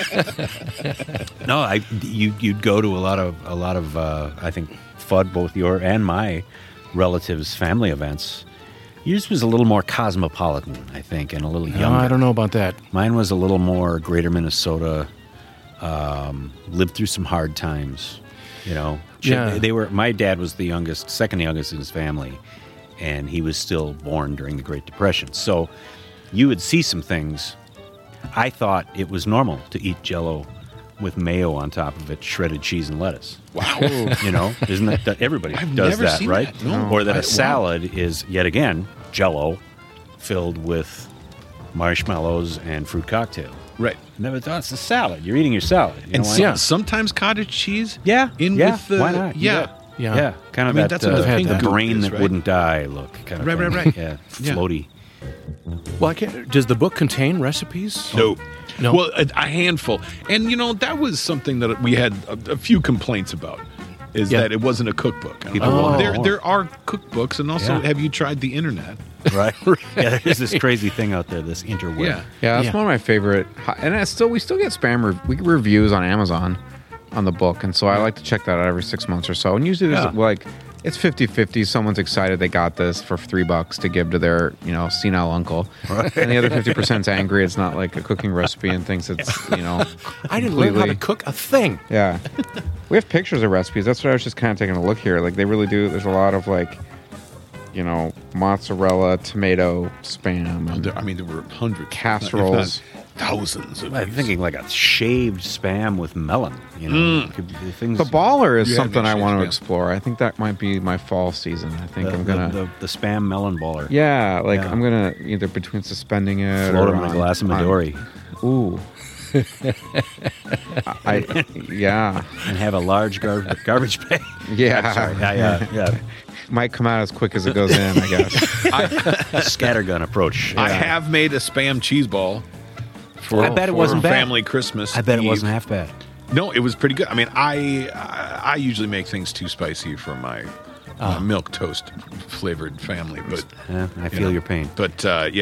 was you'd go to a lot of I think Fudd, both your and my relatives' family events. Yours was a little more cosmopolitan, I think, and a little younger. I don't know about that. Mine was a little more Greater Minnesota. Lived through some hard times. They were. My dad was the youngest, second youngest in his family, and he was still born during the Great Depression. So you would see some things. I thought it was normal to eat Jello with mayo on top of it, shredded cheese and lettuce. Wow. Isn't that everybody does that, right? That. No. Or that a salad is yet again Jello filled with marshmallows and fruit cocktail. Right. Never thought it's a salad. You're eating your salad. Sometimes cottage cheese. Yeah. With the, why not? Yeah. Kind of that's what the pink brain is, that wouldn't die look. Kind of right. Yeah. Floaty. Well, does the book contain recipes? No. Well, a handful. And, that was something that we had a few complaints about, is that it wasn't a cookbook. There are cookbooks, and also have you tried the internet? Right. Yeah, there's this crazy thing out there, this interweb. Yeah, that's one of my favorite. And we still get spam reviews on Amazon on the book, and so I like to check that out every 6 months or so. And usually there's like It's 50-50. Someone's excited they got this for $3 to give to their, senile uncle. Right. And the other 50%'s angry. It's not like a cooking recipe and thinks it's, I didn't learn how to cook a thing. Yeah. We have pictures of recipes. That's what I was just kind of taking a look here. Like, they really do. There's a lot of, like, mozzarella, tomato, Spam. There were hundreds. Casseroles. Thousands of I'm thinking like a shaved Spam with melon. Things. The baller is something I want to explore. I think that might be my fall season. I think I'm going to... The Spam melon baller. Yeah, I'm going to either between suspending it float in a glass of Midori. Ooh. And have a large garbage bag. Yeah. Sorry. Yeah. Might come out as quick as it goes in, I guess. Scattergun approach. I have made a Spam cheese ball. I bet it wasn't bad. Family Christmas. I bet Eve. It wasn't half bad. No, it was pretty good. I mean, I usually make things too spicy for my milk toast flavored family, but I feel your pain. But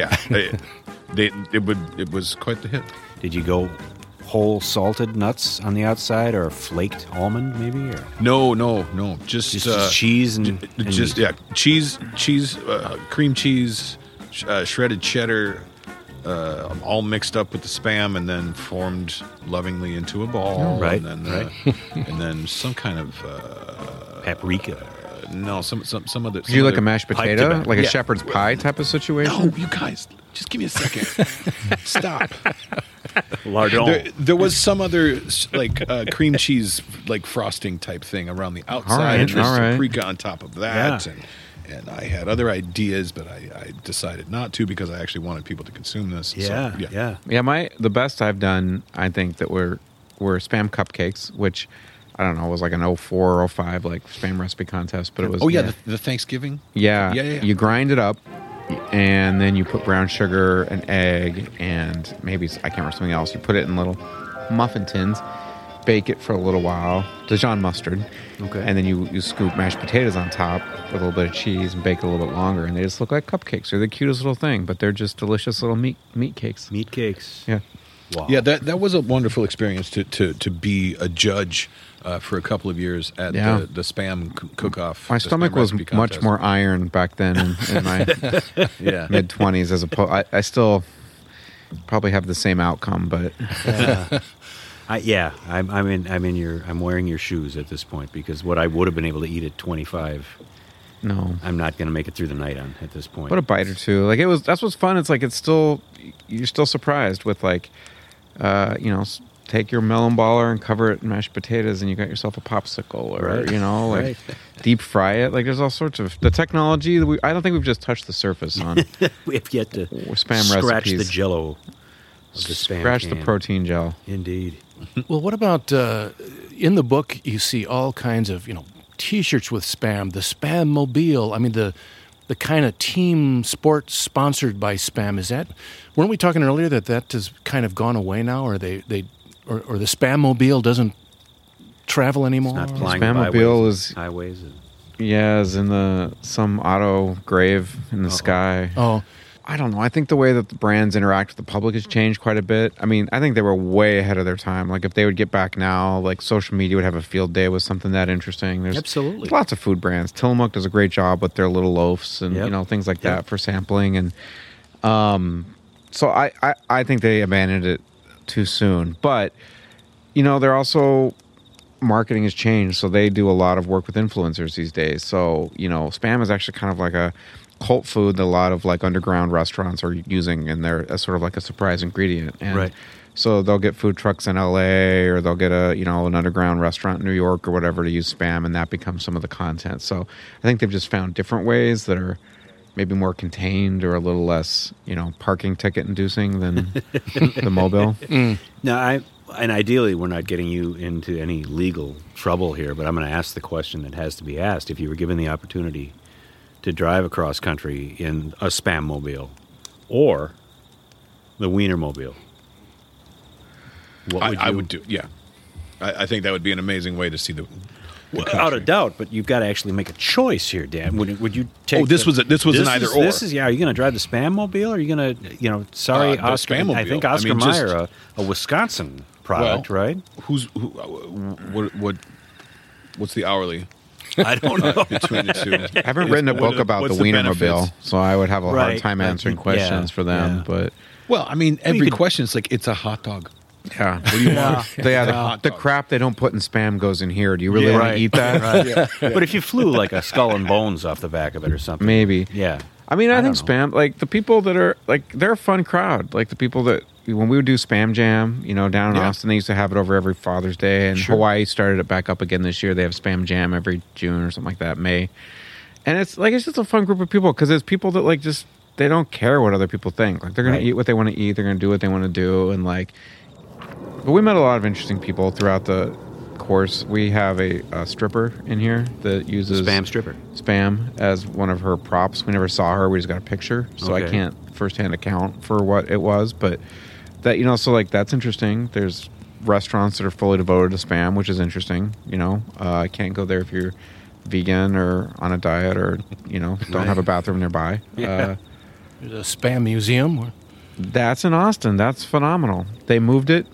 it was quite the hit. Did you go whole salted nuts on the outside or flaked almond maybe? Or? No. Just cheese and cheese, cream cheese, shredded cheddar. All mixed up with the Spam and then formed lovingly into a ball. Right. And then, and then some kind of paprika. No, some other. Did you like a mashed potato, like a shepherd's pie type of situation? No, you guys, just give me a second. Stop. Lardon. There was some other cream cheese frosting type thing around the outside, and there's paprika on top of that. Yeah. And I had other ideas, but I decided not to because I actually wanted people to consume this. Yeah. The best I've done, I think, that were Spam cupcakes, which I don't know, was like an 04 or 05 Spam recipe contest, but it was. Oh yeah, the Thanksgiving. Yeah. You grind it up, and then you put brown sugar, an egg, and maybe I can't remember something else. You put it in little muffin tins. Bake it for a little while, Dijon mustard, and then you scoop mashed potatoes on top with a little bit of cheese and bake it a little bit longer, and they just look like cupcakes. They're the cutest little thing, but they're just delicious little meat cakes. Meat cakes. Yeah. Wow. Yeah, that was a wonderful experience to be a judge for a couple of years at the Spam cook-off. My stomach was much more iron back then in my mid-20s as opposed. I still probably have the same outcome, but. I'm wearing your shoes at this point because what I would have been able to eat at 25, I'm not going to make it through the night on at this point. What a bite or two! That's what's fun. It's like you're still surprised with take your melon baller and cover it in mashed potatoes, and you got yourself a popsicle, or deep fry it. Like there's all sorts of the technology. I don't think we've just touched the surface on. We have yet to Spam scratch recipes. the Jello. Of the Spam Scratch can. the protein gel. Indeed. Well, what about in the book? You see all kinds of T-shirts with Spam, the Spam Mobile. I mean the kind of team sport sponsored by Spam. Weren't we talking earlier that has kind of gone away now, or or the Spam Mobile doesn't travel anymore? It's not flying Spam Mobile is highways. Is in some auto grave in the sky. Oh. I don't know. I think the way that the brands interact with the public has changed quite a bit. I mean, I think they were way ahead of their time. Like, if they would get back now, social media would have a field day with something that interesting. There's lots of food brands. Tillamook does a great job with their little loaves and, things like that for sampling. And so I think they abandoned it too soon. But, they're also... marketing has changed, so they do a lot of work with influencers these days. So, Spam is actually kind of like a cult food that a lot of underground restaurants are using, and they're sort of like a surprise ingredient. And so they'll get food trucks in LA, or they'll get an underground restaurant in New York or whatever to use Spam, and that becomes some of the content. So I think they've just found different ways that are maybe more contained or a little less, parking ticket inducing than the mobile. No, and ideally, we're not getting you into any legal trouble here, but I'm going to ask the question that has to be asked. If you were given the opportunity to drive across country in a Spam mobile or the Wiener mobile, what would you... I would do, yeah. I think that would be an amazing way to see the without a doubt, but you've got to actually make a choice here, Dan. Would you take? Oh, this was an either or. This is Are you going to drive the Spam mobile, or are you going to? Sorry, Oscar. Spam-mobile. I think Oscar Mayer, a Wisconsin product, right? What's the hourly? I don't know. Between the two. I haven't written a book about the Wienermobile, benefits? so I would have a hard Right. time answering questions for them. yeah. But Well, I mean, every question is like, it's a hot dog. yeah, What do you want? the crap they don't put in Spam goes in here. Do you really Yeah. want Right. to eat that? Right. But if you flew like a skull and bones off the back of it or something, Maybe. Yeah. I mean, I think don't know. Spam, like the people that are like, they're a fun crowd. Like the people that when we would do Spam Jam, down in Yeah. Austin, they used to have it over every Father's Day, and Hawaii started it back up again this year. They have Spam Jam every June or something like that, May. And it's just a fun group of people because it's people that like just they don't care what other people think. Like they're gonna eat what they want to eat. They're gonna do what they want to do, and like. But we met a lot of interesting people throughout the course. We have a stripper in here that uses Spam stripper. Spam as one of her props. We never saw her. We just got a picture, so I Okay. can't firsthand account for what it was. But that so like that's interesting. There's restaurants that are fully devoted to Spam, which is interesting. I can't go there if you're vegan or on a diet or don't have a bathroom nearby. There's a Spam museum. That's in Austin. That's phenomenal. They moved it.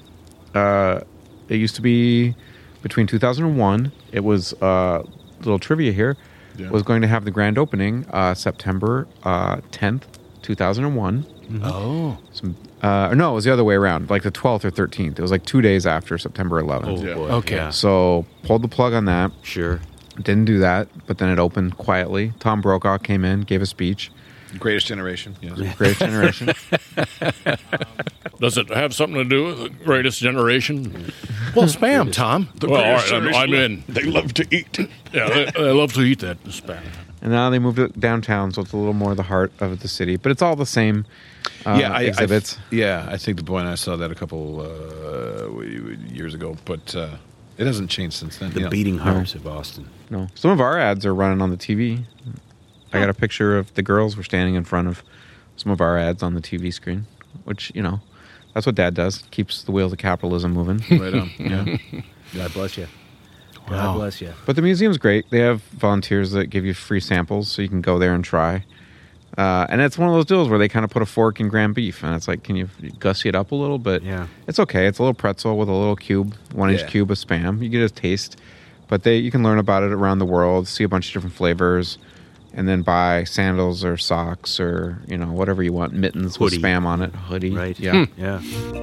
It used to be between 2001. It was little trivia here. Yeah. Was going to have the grand opening September 10th, 2001. Oh. No, it was the other way around, like the 12th or 13th. It was like 2 days after September 11th. Yeah. Boy, Okay. yeah. So pulled the plug on that. Sure. Didn't do that, but then it opened quietly. Tom Brokaw came in, gave a speech. Greatest Generation. Yes. Greatest Generation. Does it have something to do with the Greatest Generation? Well, Spam, Tom. Well, all right, I'm in. They love to eat. Yeah, they love to eat that Spam. And now they moved it downtown, so it's a little more the heart of the city. But it's all the same exhibits. I think the boy and I saw that a couple years ago, but it hasn't changed since then. The beating hearts of Austin. No. Some of our ads are running on the TV. I got a picture of the girls were standing in front of some of our ads on the TV screen, which, that's what Dad does. Keeps the wheels of capitalism moving. Right on. Yeah. God bless you. Wow. God bless you. But the museum's great. They have volunteers that give you free samples, so you can go there and try. And it's one of those deals where they kind of put a fork in ground beef, and it's like, can you gussy it up a little? But it's okay. It's a little pretzel with a little cube, 1-inch cube of Spam. You get a taste. But you can learn about it around the world, see a bunch of different flavors, and then buy sandals or socks or, whatever you want, mittens Hoodie. with Spam on it, hoodie. Right. Yeah. Yeah.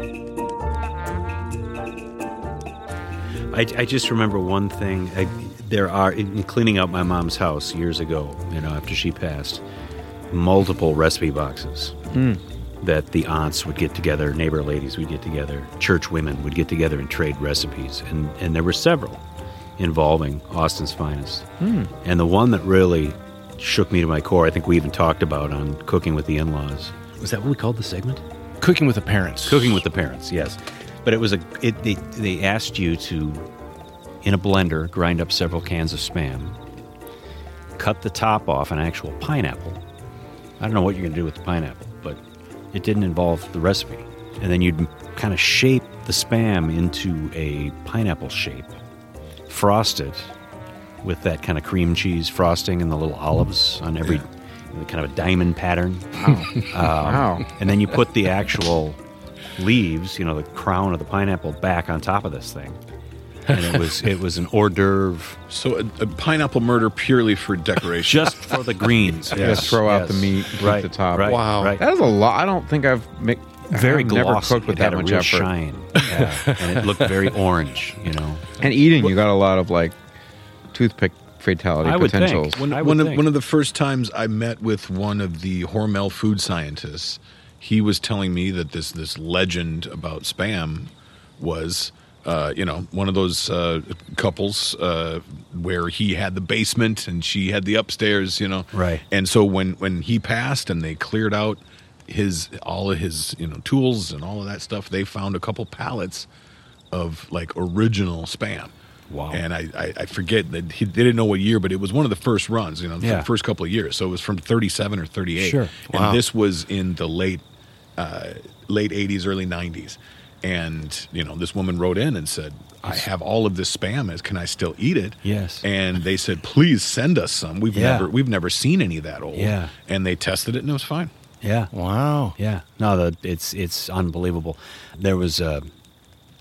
I just remember one thing. In cleaning out my mom's house years ago, after she passed, multiple recipe boxes that the aunts would get together, neighbor ladies would get together, church women would get together and trade recipes. And there were several involving Austin's finest. And the one that really shook me to my core, I think we even talked about on Cooking with the In-Laws. Was that what we called the segment? Cooking with the Parents. Cooking with the Parents, yes. But it was they asked you to, in a blender, grind up several cans of Spam, cut the top off an actual pineapple. I don't know what you're going to do with the pineapple, but it didn't involve the recipe. And then you'd kind of shape the Spam into a pineapple shape, frost it with that kind of cream cheese frosting and the little olives on every kind of a diamond pattern. Wow. And then you put the actual leaves, the crown of the pineapple back on top of this thing. And it was an hors d'oeuvre. So a pineapple murder purely for decoration. Just for the greens. Just throw out the meat, keep the top. Right, Wow. right. That is a lot. I don't think I've Very never glossy. cooked with It had that a much real effort. shine. Yeah. And it looked very orange, And eating, you got a lot of like toothpick fatality I would think. potentials. One of the first times I met with one of the Hormel food scientists, he was telling me that this legend about Spam was, one of those couples where he had the basement and she had the upstairs, Right. And so when he passed and they cleared out all of his tools and all of that stuff, they found a couple pallets of like original Spam. Wow. And I forget that they didn't know what year, but it was one of the first runs, the first couple of years. So it was from 37 or 38. Sure. Wow. And this was in the late 80s, early 90s. And, this woman wrote in and said, I have all of this Spam. Can I still eat it? Yes. And they said, please send us some. We've never seen any that old. Yeah. And they tested it and it was fine. Yeah. Wow. Yeah. No, it's unbelievable. There was a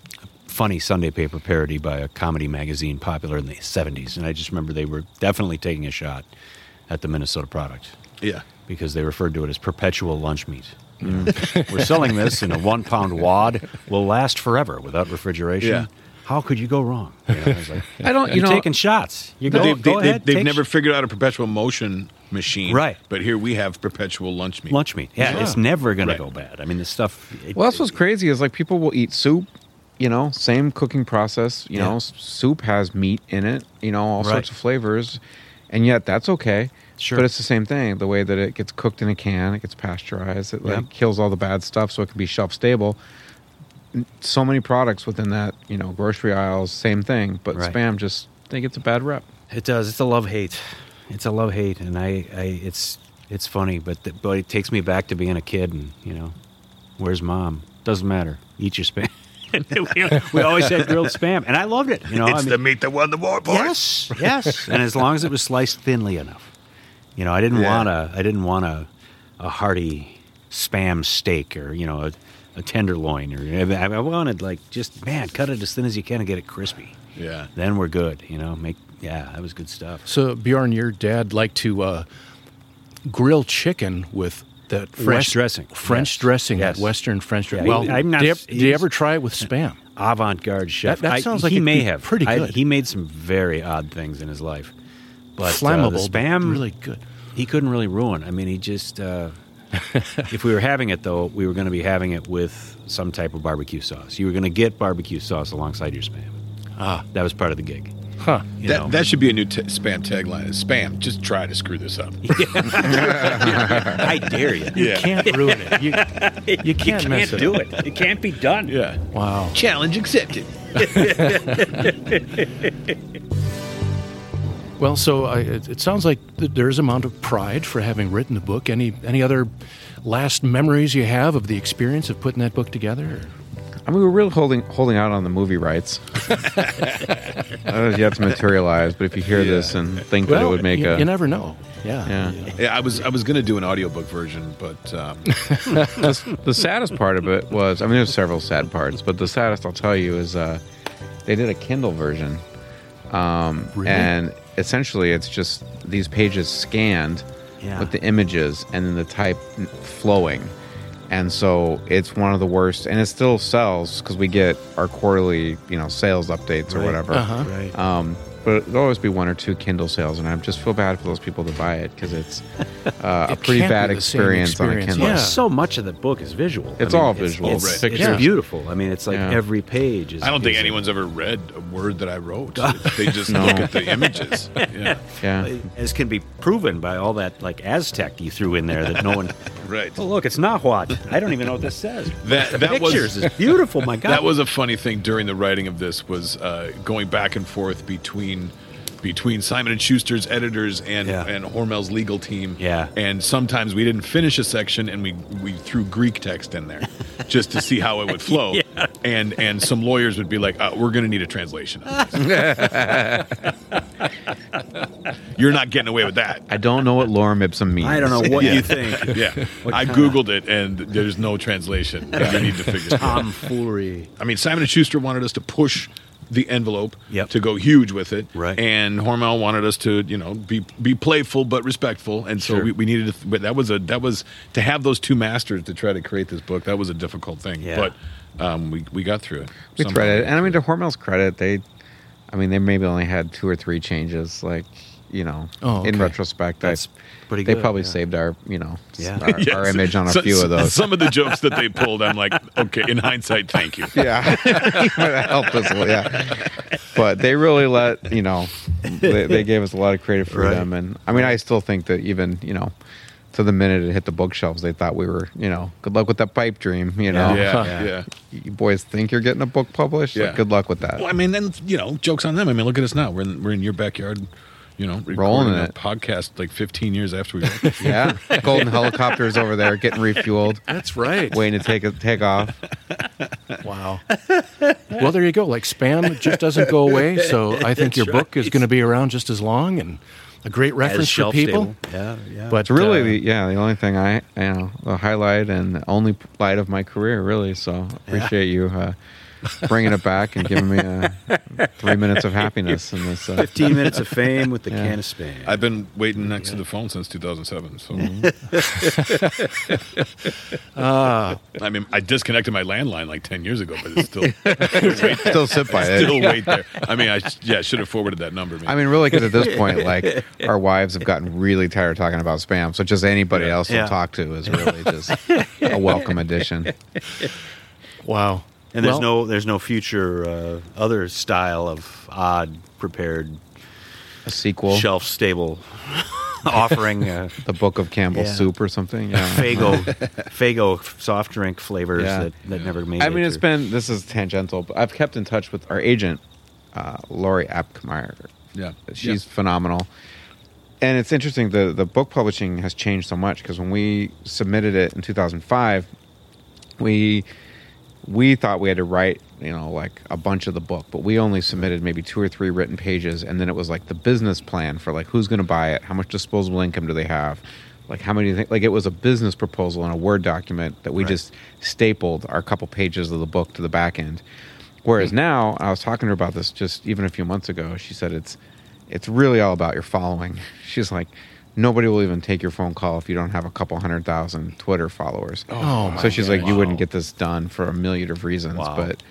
funny Sunday paper parody by a comedy magazine popular in the 70s. And I just remember they were definitely taking a shot at the Minnesota product. Yeah. Because they referred to it as perpetual lunch meat. We're selling this in a 1 pound wad. Will last forever without refrigeration. Yeah. How could you go wrong? You know, I was like, I don't. you're taking shots. You go ahead. They've never figured out a perpetual motion machine, right? But here we have perpetual lunch meat. Lunch meat. Yeah, it's never going to go bad. I mean, the stuff. Well, that's what's crazy is like people will eat soup. You know, same cooking process. You know, soup has meat in it. You know, all sorts of flavors, and yet that's okay. Sure. But it's the same thing. The way that it gets cooked in a can, it gets pasteurized. It like kills all the bad stuff, so it can be shelf stable. So many products within that, you know, grocery aisles, same thing. But Spam just, I think it's a bad rep. It does. It's a love-hate. It's a love-hate, and it's funny, but it takes me back to being a kid, and you know, where's Mom? Doesn't matter. Eat your Spam. we always had grilled Spam, and I loved it. You know, it's the meat that won the war, boys. Yes. And as long as it was sliced thinly enough. You know, I didn't want a hearty Spam steak or, you know, a tenderloin, or I wanted like just cut it as thin as you can and get it crispy. Yeah. Then we're good. You know, that was good stuff. So Bjorn, your dad liked to grill chicken with that French dressing. That Western French dressing. Yeah, well, did you ever try it with Spam? Avant-garde chef. That sounds like he may have pretty good. He made some very odd things in his life, but flammable, the Spam really good. He couldn't really ruin. I mean, he just. If we were having it, though, we were going to be having it with some type of barbecue sauce. You were going to get barbecue sauce alongside your Spam. That was part of the gig. Huh. That should be a new Spam tagline. Is Spam, just try to screw this up. I dare you. You can't ruin it. You can't mess it do up. it. It can't be done. Yeah. Wow. Challenge accepted. Well, so it sounds like there's an amount of pride for having written the book. Any other last memories you have of the experience of putting that book together? I mean, we're really holding out on the movie rights. I don't know if you have to materialize, but if you hear this and think that it would make you never know. Yeah. I was going to do an audiobook version, but the saddest part of it was, I mean, there's several sad parts, but the saddest I'll tell you is they did a Kindle version, really? And essentially it's just these pages scanned with the images and then the type flowing. And so it's one of the worst, and it still sells because we get our quarterly, you know, sales updates or whatever. Right. But there'll always be one or two Kindle sales, and I just feel bad for those people to buy it because it's a pretty bad experience on a Kindle. Yeah. So much of the book is visual. It's all visual. It's beautiful. I mean, it's like every page is. I don't think anyone's ever read a word that I wrote. They just look at the images. Yeah. As can be proven by all that like Aztec you threw in there that no one. Right. Oh, look, it's Nahuatl. I don't even know what this says. That pictures is beautiful. My God. That was a funny thing during the writing of this was going back and forth between Simon & Schuster's editors and Hormel's legal team. Yeah. And sometimes we didn't finish a section and we threw Greek text in there just to see how it would flow. Yeah. And some lawyers would be like, we're going to need a translation of this. You're not getting away with that. I don't know what lorem ipsum means. I don't know what you think. Yeah. I Googled it and there's no translation. You need to figure it out. Tomfoolery. I mean, Simon & Schuster wanted us to push the envelope Yep. to go huge with it, Right. And Hormel wanted us to, you know, be playful but respectful, and so Sure. we needed to. But that was to have those two masters to try to create this book. That was a difficult thing, Yeah. but we got through it. We somehow. threaded it. And I mean, to Hormel's credit, they maybe only had 2 or 3 changes, like, you know, in retrospect, That's pretty they good, probably yeah. saved our, you know, Yeah. our image on a few of those. Some of the jokes that they pulled, I'm like, okay, in hindsight, thank you. Yeah, that helped us. Yeah, but they really let, you know, they gave us a lot of creative freedom, and I mean, I still think that even, you know, to the minute it hit the bookshelves, they thought we were, you know, good luck with that pipe dream, you know. Yeah. You boys think you're getting a book published? Yeah. Like, good luck with that. Well, I mean, then, you know, joke's on them. I mean, look at us now. We're in your backyard, you know, Rolling recording a it. podcast like 15 years after we wrote it. Yeah, golden helicopters over there getting refueled. That's right. Waiting to take off. Wow. Well, there you go. Like, Spam just doesn't go away, so I think your book is going to be around just as long and a great reference for people. Yeah. But it's really, the only thing the highlight and the only light of my career, really. So appreciate you bringing it back and giving me 3 minutes of happiness in this. 15 minutes of fame with the can of Spam. I've been waiting next to the phone since 2007. So, I mean, I disconnected my landline like 10 years ago, but it's still sit by it. Still wait there. I mean, I should have forwarded that number. Maybe. I mean, really, because at this point, like, our wives have gotten really tired of talking about spam. So just anybody else to talk to is really just a welcome addition. Wow. And there's no future other style of odd prepared a sequel, shelf stable offering the Book of Campbell's Soup or something. Yeah. Fago soft drink flavors that never made. I mean, this is tangential, but I've kept in touch with our agent, Lori Apkemeyer. Yeah, she's phenomenal. And it's interesting. The book publishing has changed so much because when we submitted it in 2005, we thought we had to write, like a bunch of the book, but we only submitted maybe 2 or 3 written pages, and then it was like the business plan for like who's going to buy it, how much disposable income do they have, like how many do you think, like it was a business proposal in a Word document that we just stapled our couple pages of the book to the back end. Whereas now, I was talking to her about this just even a few months ago. She said it's really all about your following. She's like, nobody will even take your phone call if you don't have a couple 100,000 Twitter followers. So she's like, you wouldn't get this done for a million of reasons. But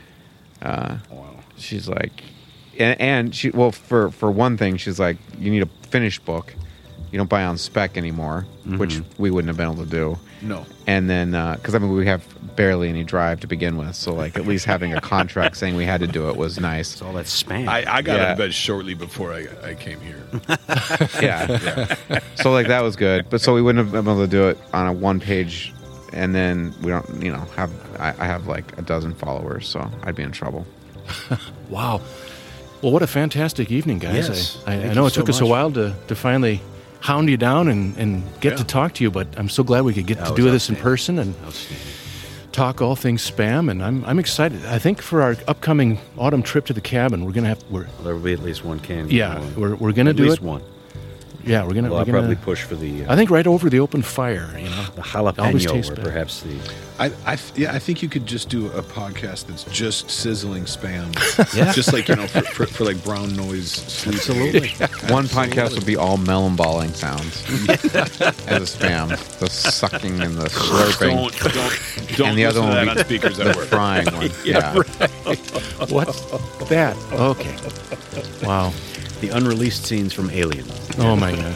she's like, and she, well, for one thing, she's like, you need a finished book. You don't buy on spec anymore, which we wouldn't have been able to do. No. And then, because I mean, we have barely any drive to begin with, so like at least having a contract saying we had to do it was nice. It's all that spam. I got out of bed shortly before I came here. yeah. So like that was good, but so we wouldn't have been able to do it on a 1-page, and then we don't, I have like a dozen followers, so I'd be in trouble. Wow. Well, what a fantastic evening, guys. Yes. I know it took us a while to finally hound you down and get to talk to you, but I'm so glad we could get to do this in person and talk all things spam, and I'm excited. I think for our upcoming autumn trip to the cabin, we're gonna have there will be at least one can. Yeah, we're gonna do it. At least one. Yeah, we're gonna. I'll probably push for the. I think right over the open fire, the jalapeno, or perhaps the. I think you could just do a podcast that's just sizzling spam. Yeah, just like for like brown noise sleep. Absolutely. One podcast would be all melon balling sounds as a spam, the sucking and the slurping. Don't and the other one would be speakers the frying one. Yeah. Right. What's that? Okay. Wow. The unreleased scenes from Alien. Oh my gosh.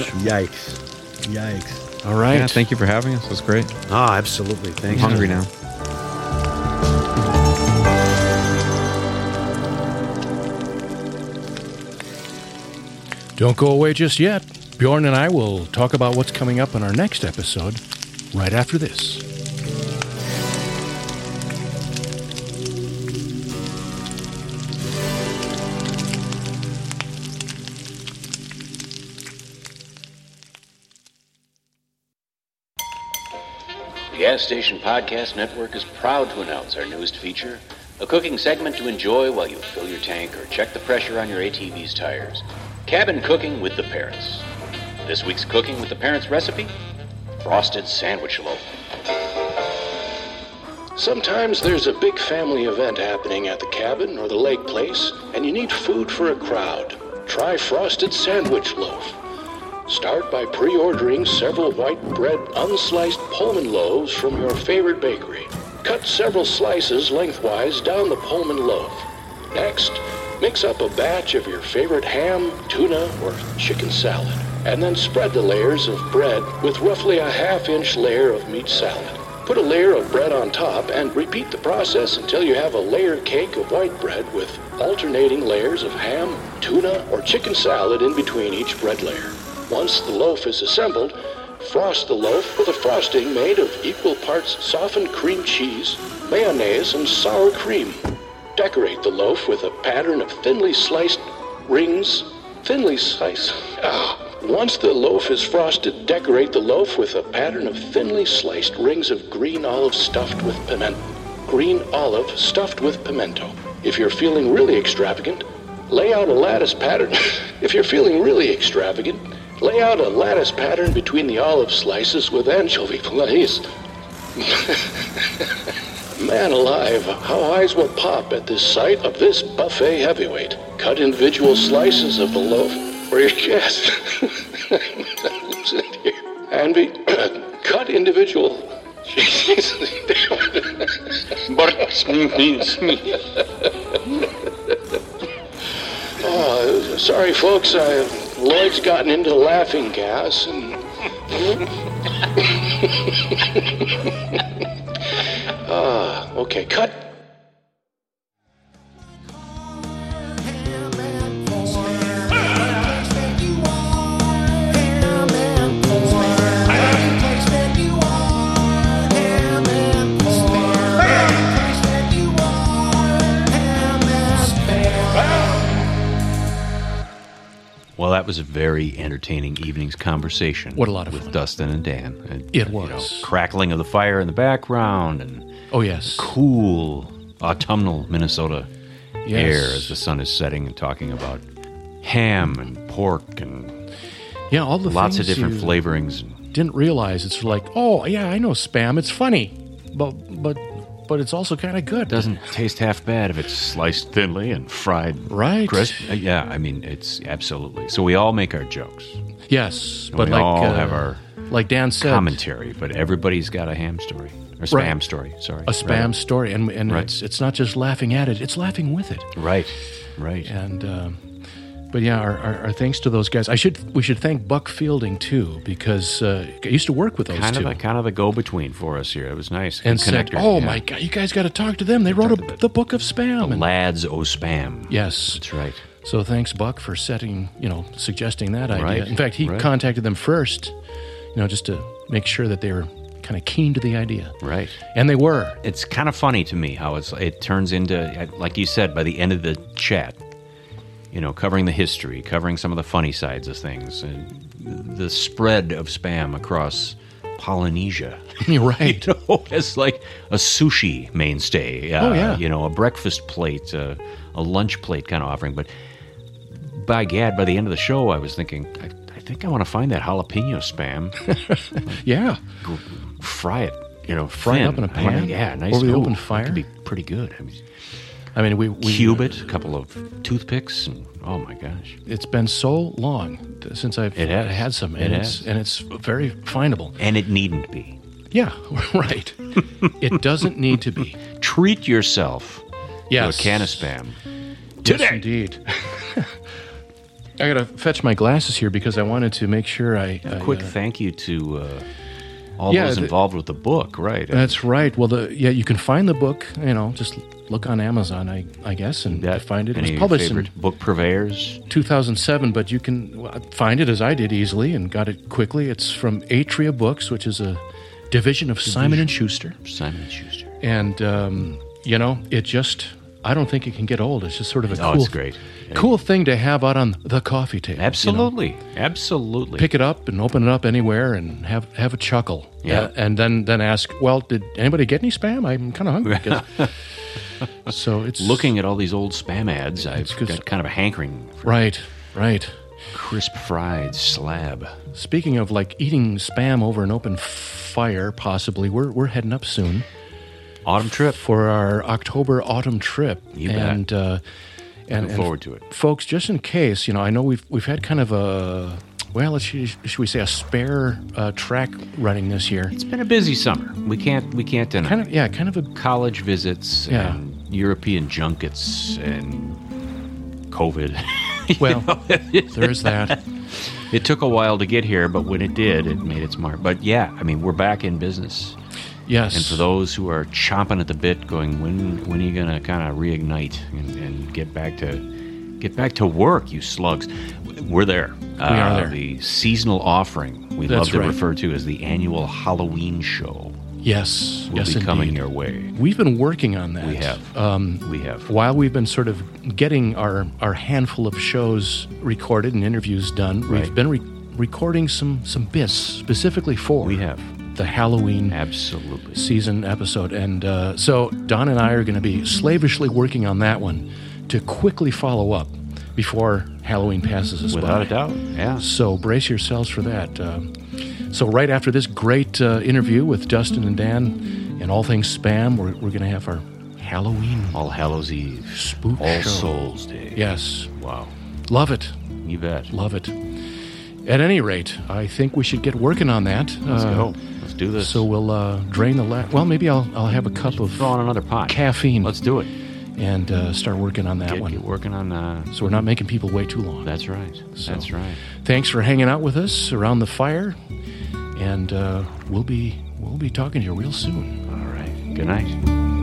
Yikes. All right. Yeah, thank you for having us. It was great. Ah, absolutely. Thanks. I'm hungry now. Don't go away just yet. Bjorn and I will talk about what's coming up in our next episode right after this. The Gas Station Podcast Network is proud to announce our newest feature, a cooking segment to enjoy while you fill your tank or check the pressure on your ATV's tires. Cabin Cooking with the Parents. This week's Cooking with the Parents recipe, frosted sandwich loaf. Sometimes there's a big family event happening at the cabin or the lake place, and you need food for a crowd. Try frosted sandwich loaf. Start by pre-ordering several white bread unsliced Pullman loaves from your favorite bakery. Cut several slices lengthwise down the Pullman loaf. Next, mix up a batch of your favorite ham, tuna, or chicken salad, and then spread the layers of bread with roughly a half-inch layer of meat salad. Put a layer of bread on top and repeat the process until you have a layered cake of white bread with alternating layers of ham, tuna, or chicken salad in between each bread layer. Once the loaf is assembled, frost the loaf with a frosting made of equal parts softened cream cheese, mayonnaise, and sour cream. Decorate the loaf with a pattern of thinly sliced rings. Once the loaf is frosted, decorate the loaf with a pattern of thinly sliced rings of green olive stuffed with pimento. Green olive stuffed with pimento. If you're feeling really extravagant, lay out a lattice pattern. Lay out a lattice pattern between the olive slices with anchovy fillets. Man alive, how eyes will pop at the sight of this buffet heavyweight. Cut individual slices of the loaf for your chest. Anby, cut individual. Oh, sorry, folks. Lloyd's gotten into laughing gas and. Okay, cut. Well, that was a very entertaining evening's conversation. What a lot of with fun. Dustin and Dan. And, it was. Crackling of the fire in the background and cool autumnal Minnesota air as the sun is setting and talking about ham and pork and all the lots of things different you flavorings. Didn't realize it's like, oh yeah, I know Spam. It's funny, but it's also kind of good. Doesn't taste half bad if it's sliced thinly and fried crisp. Yeah, I mean it's absolutely. So we all make our jokes. Yes, and but we all have our like Dan said, commentary. But everybody's got a ham story or spam story. Sorry, a spam story, and it's not just laughing at it; it's laughing with it. Right. And but yeah, our thanks to those guys. We should thank Buck Fielding too, because I used to work with those two. Kind of a go-between for us here. It was nice. And said, my God, you guys got to talk to them. They wrote the Book of Spam. The Lads O Spam. Yes, that's right. So thanks, Buck, for suggesting that idea. Right. In fact, he contacted them first, just to make sure that they were kind of keen to the idea. Right. And they were. It's kind of funny to me how it turns into, like you said, by the end of the chat, covering the history, covering some of the funny sides of things, and the spread of Spam across Polynesia. Right. As like a sushi mainstay. A breakfast plate, a lunch plate kind of offering. But by gad, by the end of the show, I was thinking, I think I want to find that jalapeno Spam. Yeah. Fry it, fry it up in a pan. Nice. Over the open fire. It could be pretty good. I mean, we cube it, a couple of toothpicks, and oh my gosh, it's been so long since I've had some, and it's very findable, and it needn't be. Yeah, right. It doesn't need to be. Treat yourself to a can of Spam today. Yes, indeed. I gotta fetch my glasses here because I wanted to make sure a quick thank you to all those involved with the book, right? That's right. Well, you can find the book. Just look on Amazon, I guess, and find it. It was published in book purveyors 2007, but you can find it as I did easily and got it quickly. It's from Atria Books, which is a division of Simon & Schuster. And it just, I don't think it can get old. It's just sort of a it's great. Cool thing to have out on the coffee table. Absolutely. Absolutely. Pick it up and open it up anywhere and have a chuckle. Yeah. And then ask, well, did anybody get any Spam? I'm kind of hungry. So it's looking at all these old Spam ads. I've got kind of a hankering. Right. Crisp fried slab. Speaking of like eating Spam over an open fire, possibly we're heading up soon. Autumn trip for our October autumn trip. You bet. And look forward to it, folks. Just in case, I know we've had kind of a should we say a spare track running this year. It's been a busy summer. We can't deny. Kind of a college visits and European junkets and COVID. Well, there's that. It took a while to get here, but when it did, it made its mark. But yeah, I mean, we're back in business. Yes. And for those who are chomping at the bit, going, when are you going to kind of reignite and get back to work, you slugs? We're there. We are there. The seasonal offering we love to refer to as the annual Halloween show. Yes. Will be coming your way. We've been working on that. We have. We have. While we've been sort of getting our handful of shows recorded and interviews done, we've been recording some bits specifically for the Halloween season episode. And so Don and I are going to be slavishly working on that one to quickly follow up before Halloween passes us by. Without a doubt, yeah. So brace yourselves for that. So right after this great interview with Dustin and Dan and all things spam, we're going to have our Halloween. All Hallows Eve. Spook All show. Souls Day. Yes. Wow. Love it. You bet. Love it. At any rate, I think we should get working on that. Let's go. Let's do this. So we'll drain the well, maybe I'll have a cup of throw on another pot. Caffeine. Let's do it. And start working on that one. Get working on so we're not making people wait too long. That's right. That's right. Thanks for hanging out with us around the fire. And we'll be talking to you real soon. All right. Good night.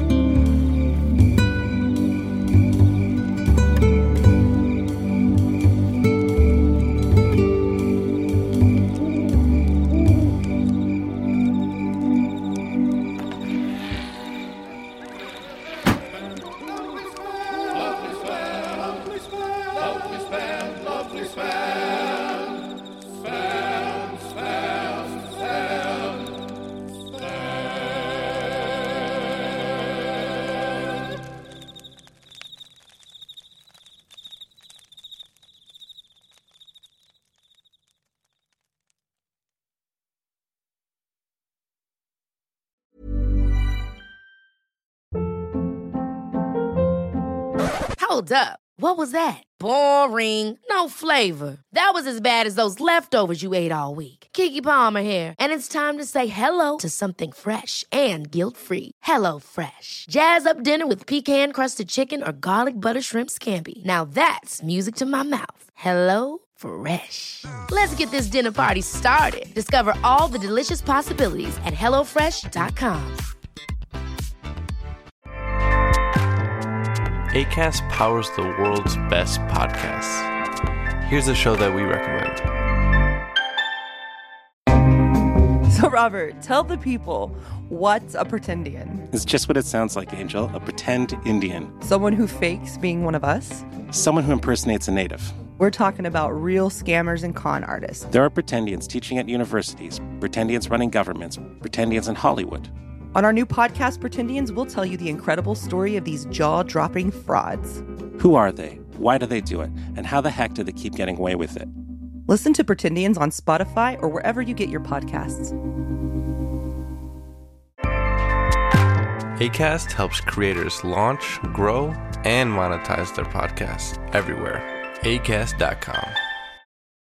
Hold up. What was that? Boring. No flavor. That was as bad as those leftovers you ate all week. Keke Palmer here, and it's time to say hello to something fresh and guilt-free. Hello Fresh. Jazz up dinner with pecan-crusted chicken or garlic butter shrimp scampi. Now that's music to my mouth. Hello Fresh. Let's get this dinner party started. Discover all the delicious possibilities at HelloFresh.com. Acast powers the world's best podcasts. Here's a show that we recommend. So, Robert, tell the people, what's a pretendian? It's just what it sounds like, Angel. A pretend Indian. Someone who fakes being one of us? Someone who impersonates a native. We're talking about real scammers and con artists. There are pretendians teaching at universities, pretendians running governments, pretendians in Hollywood. On our new podcast, Pretendians, we'll tell you the incredible story of these jaw-dropping frauds. Who are they? Why do they do it? And how the heck do they keep getting away with it? Listen to Pretendians on Spotify or wherever you get your podcasts. Acast helps creators launch, grow, and monetize their podcasts everywhere. Acast.com.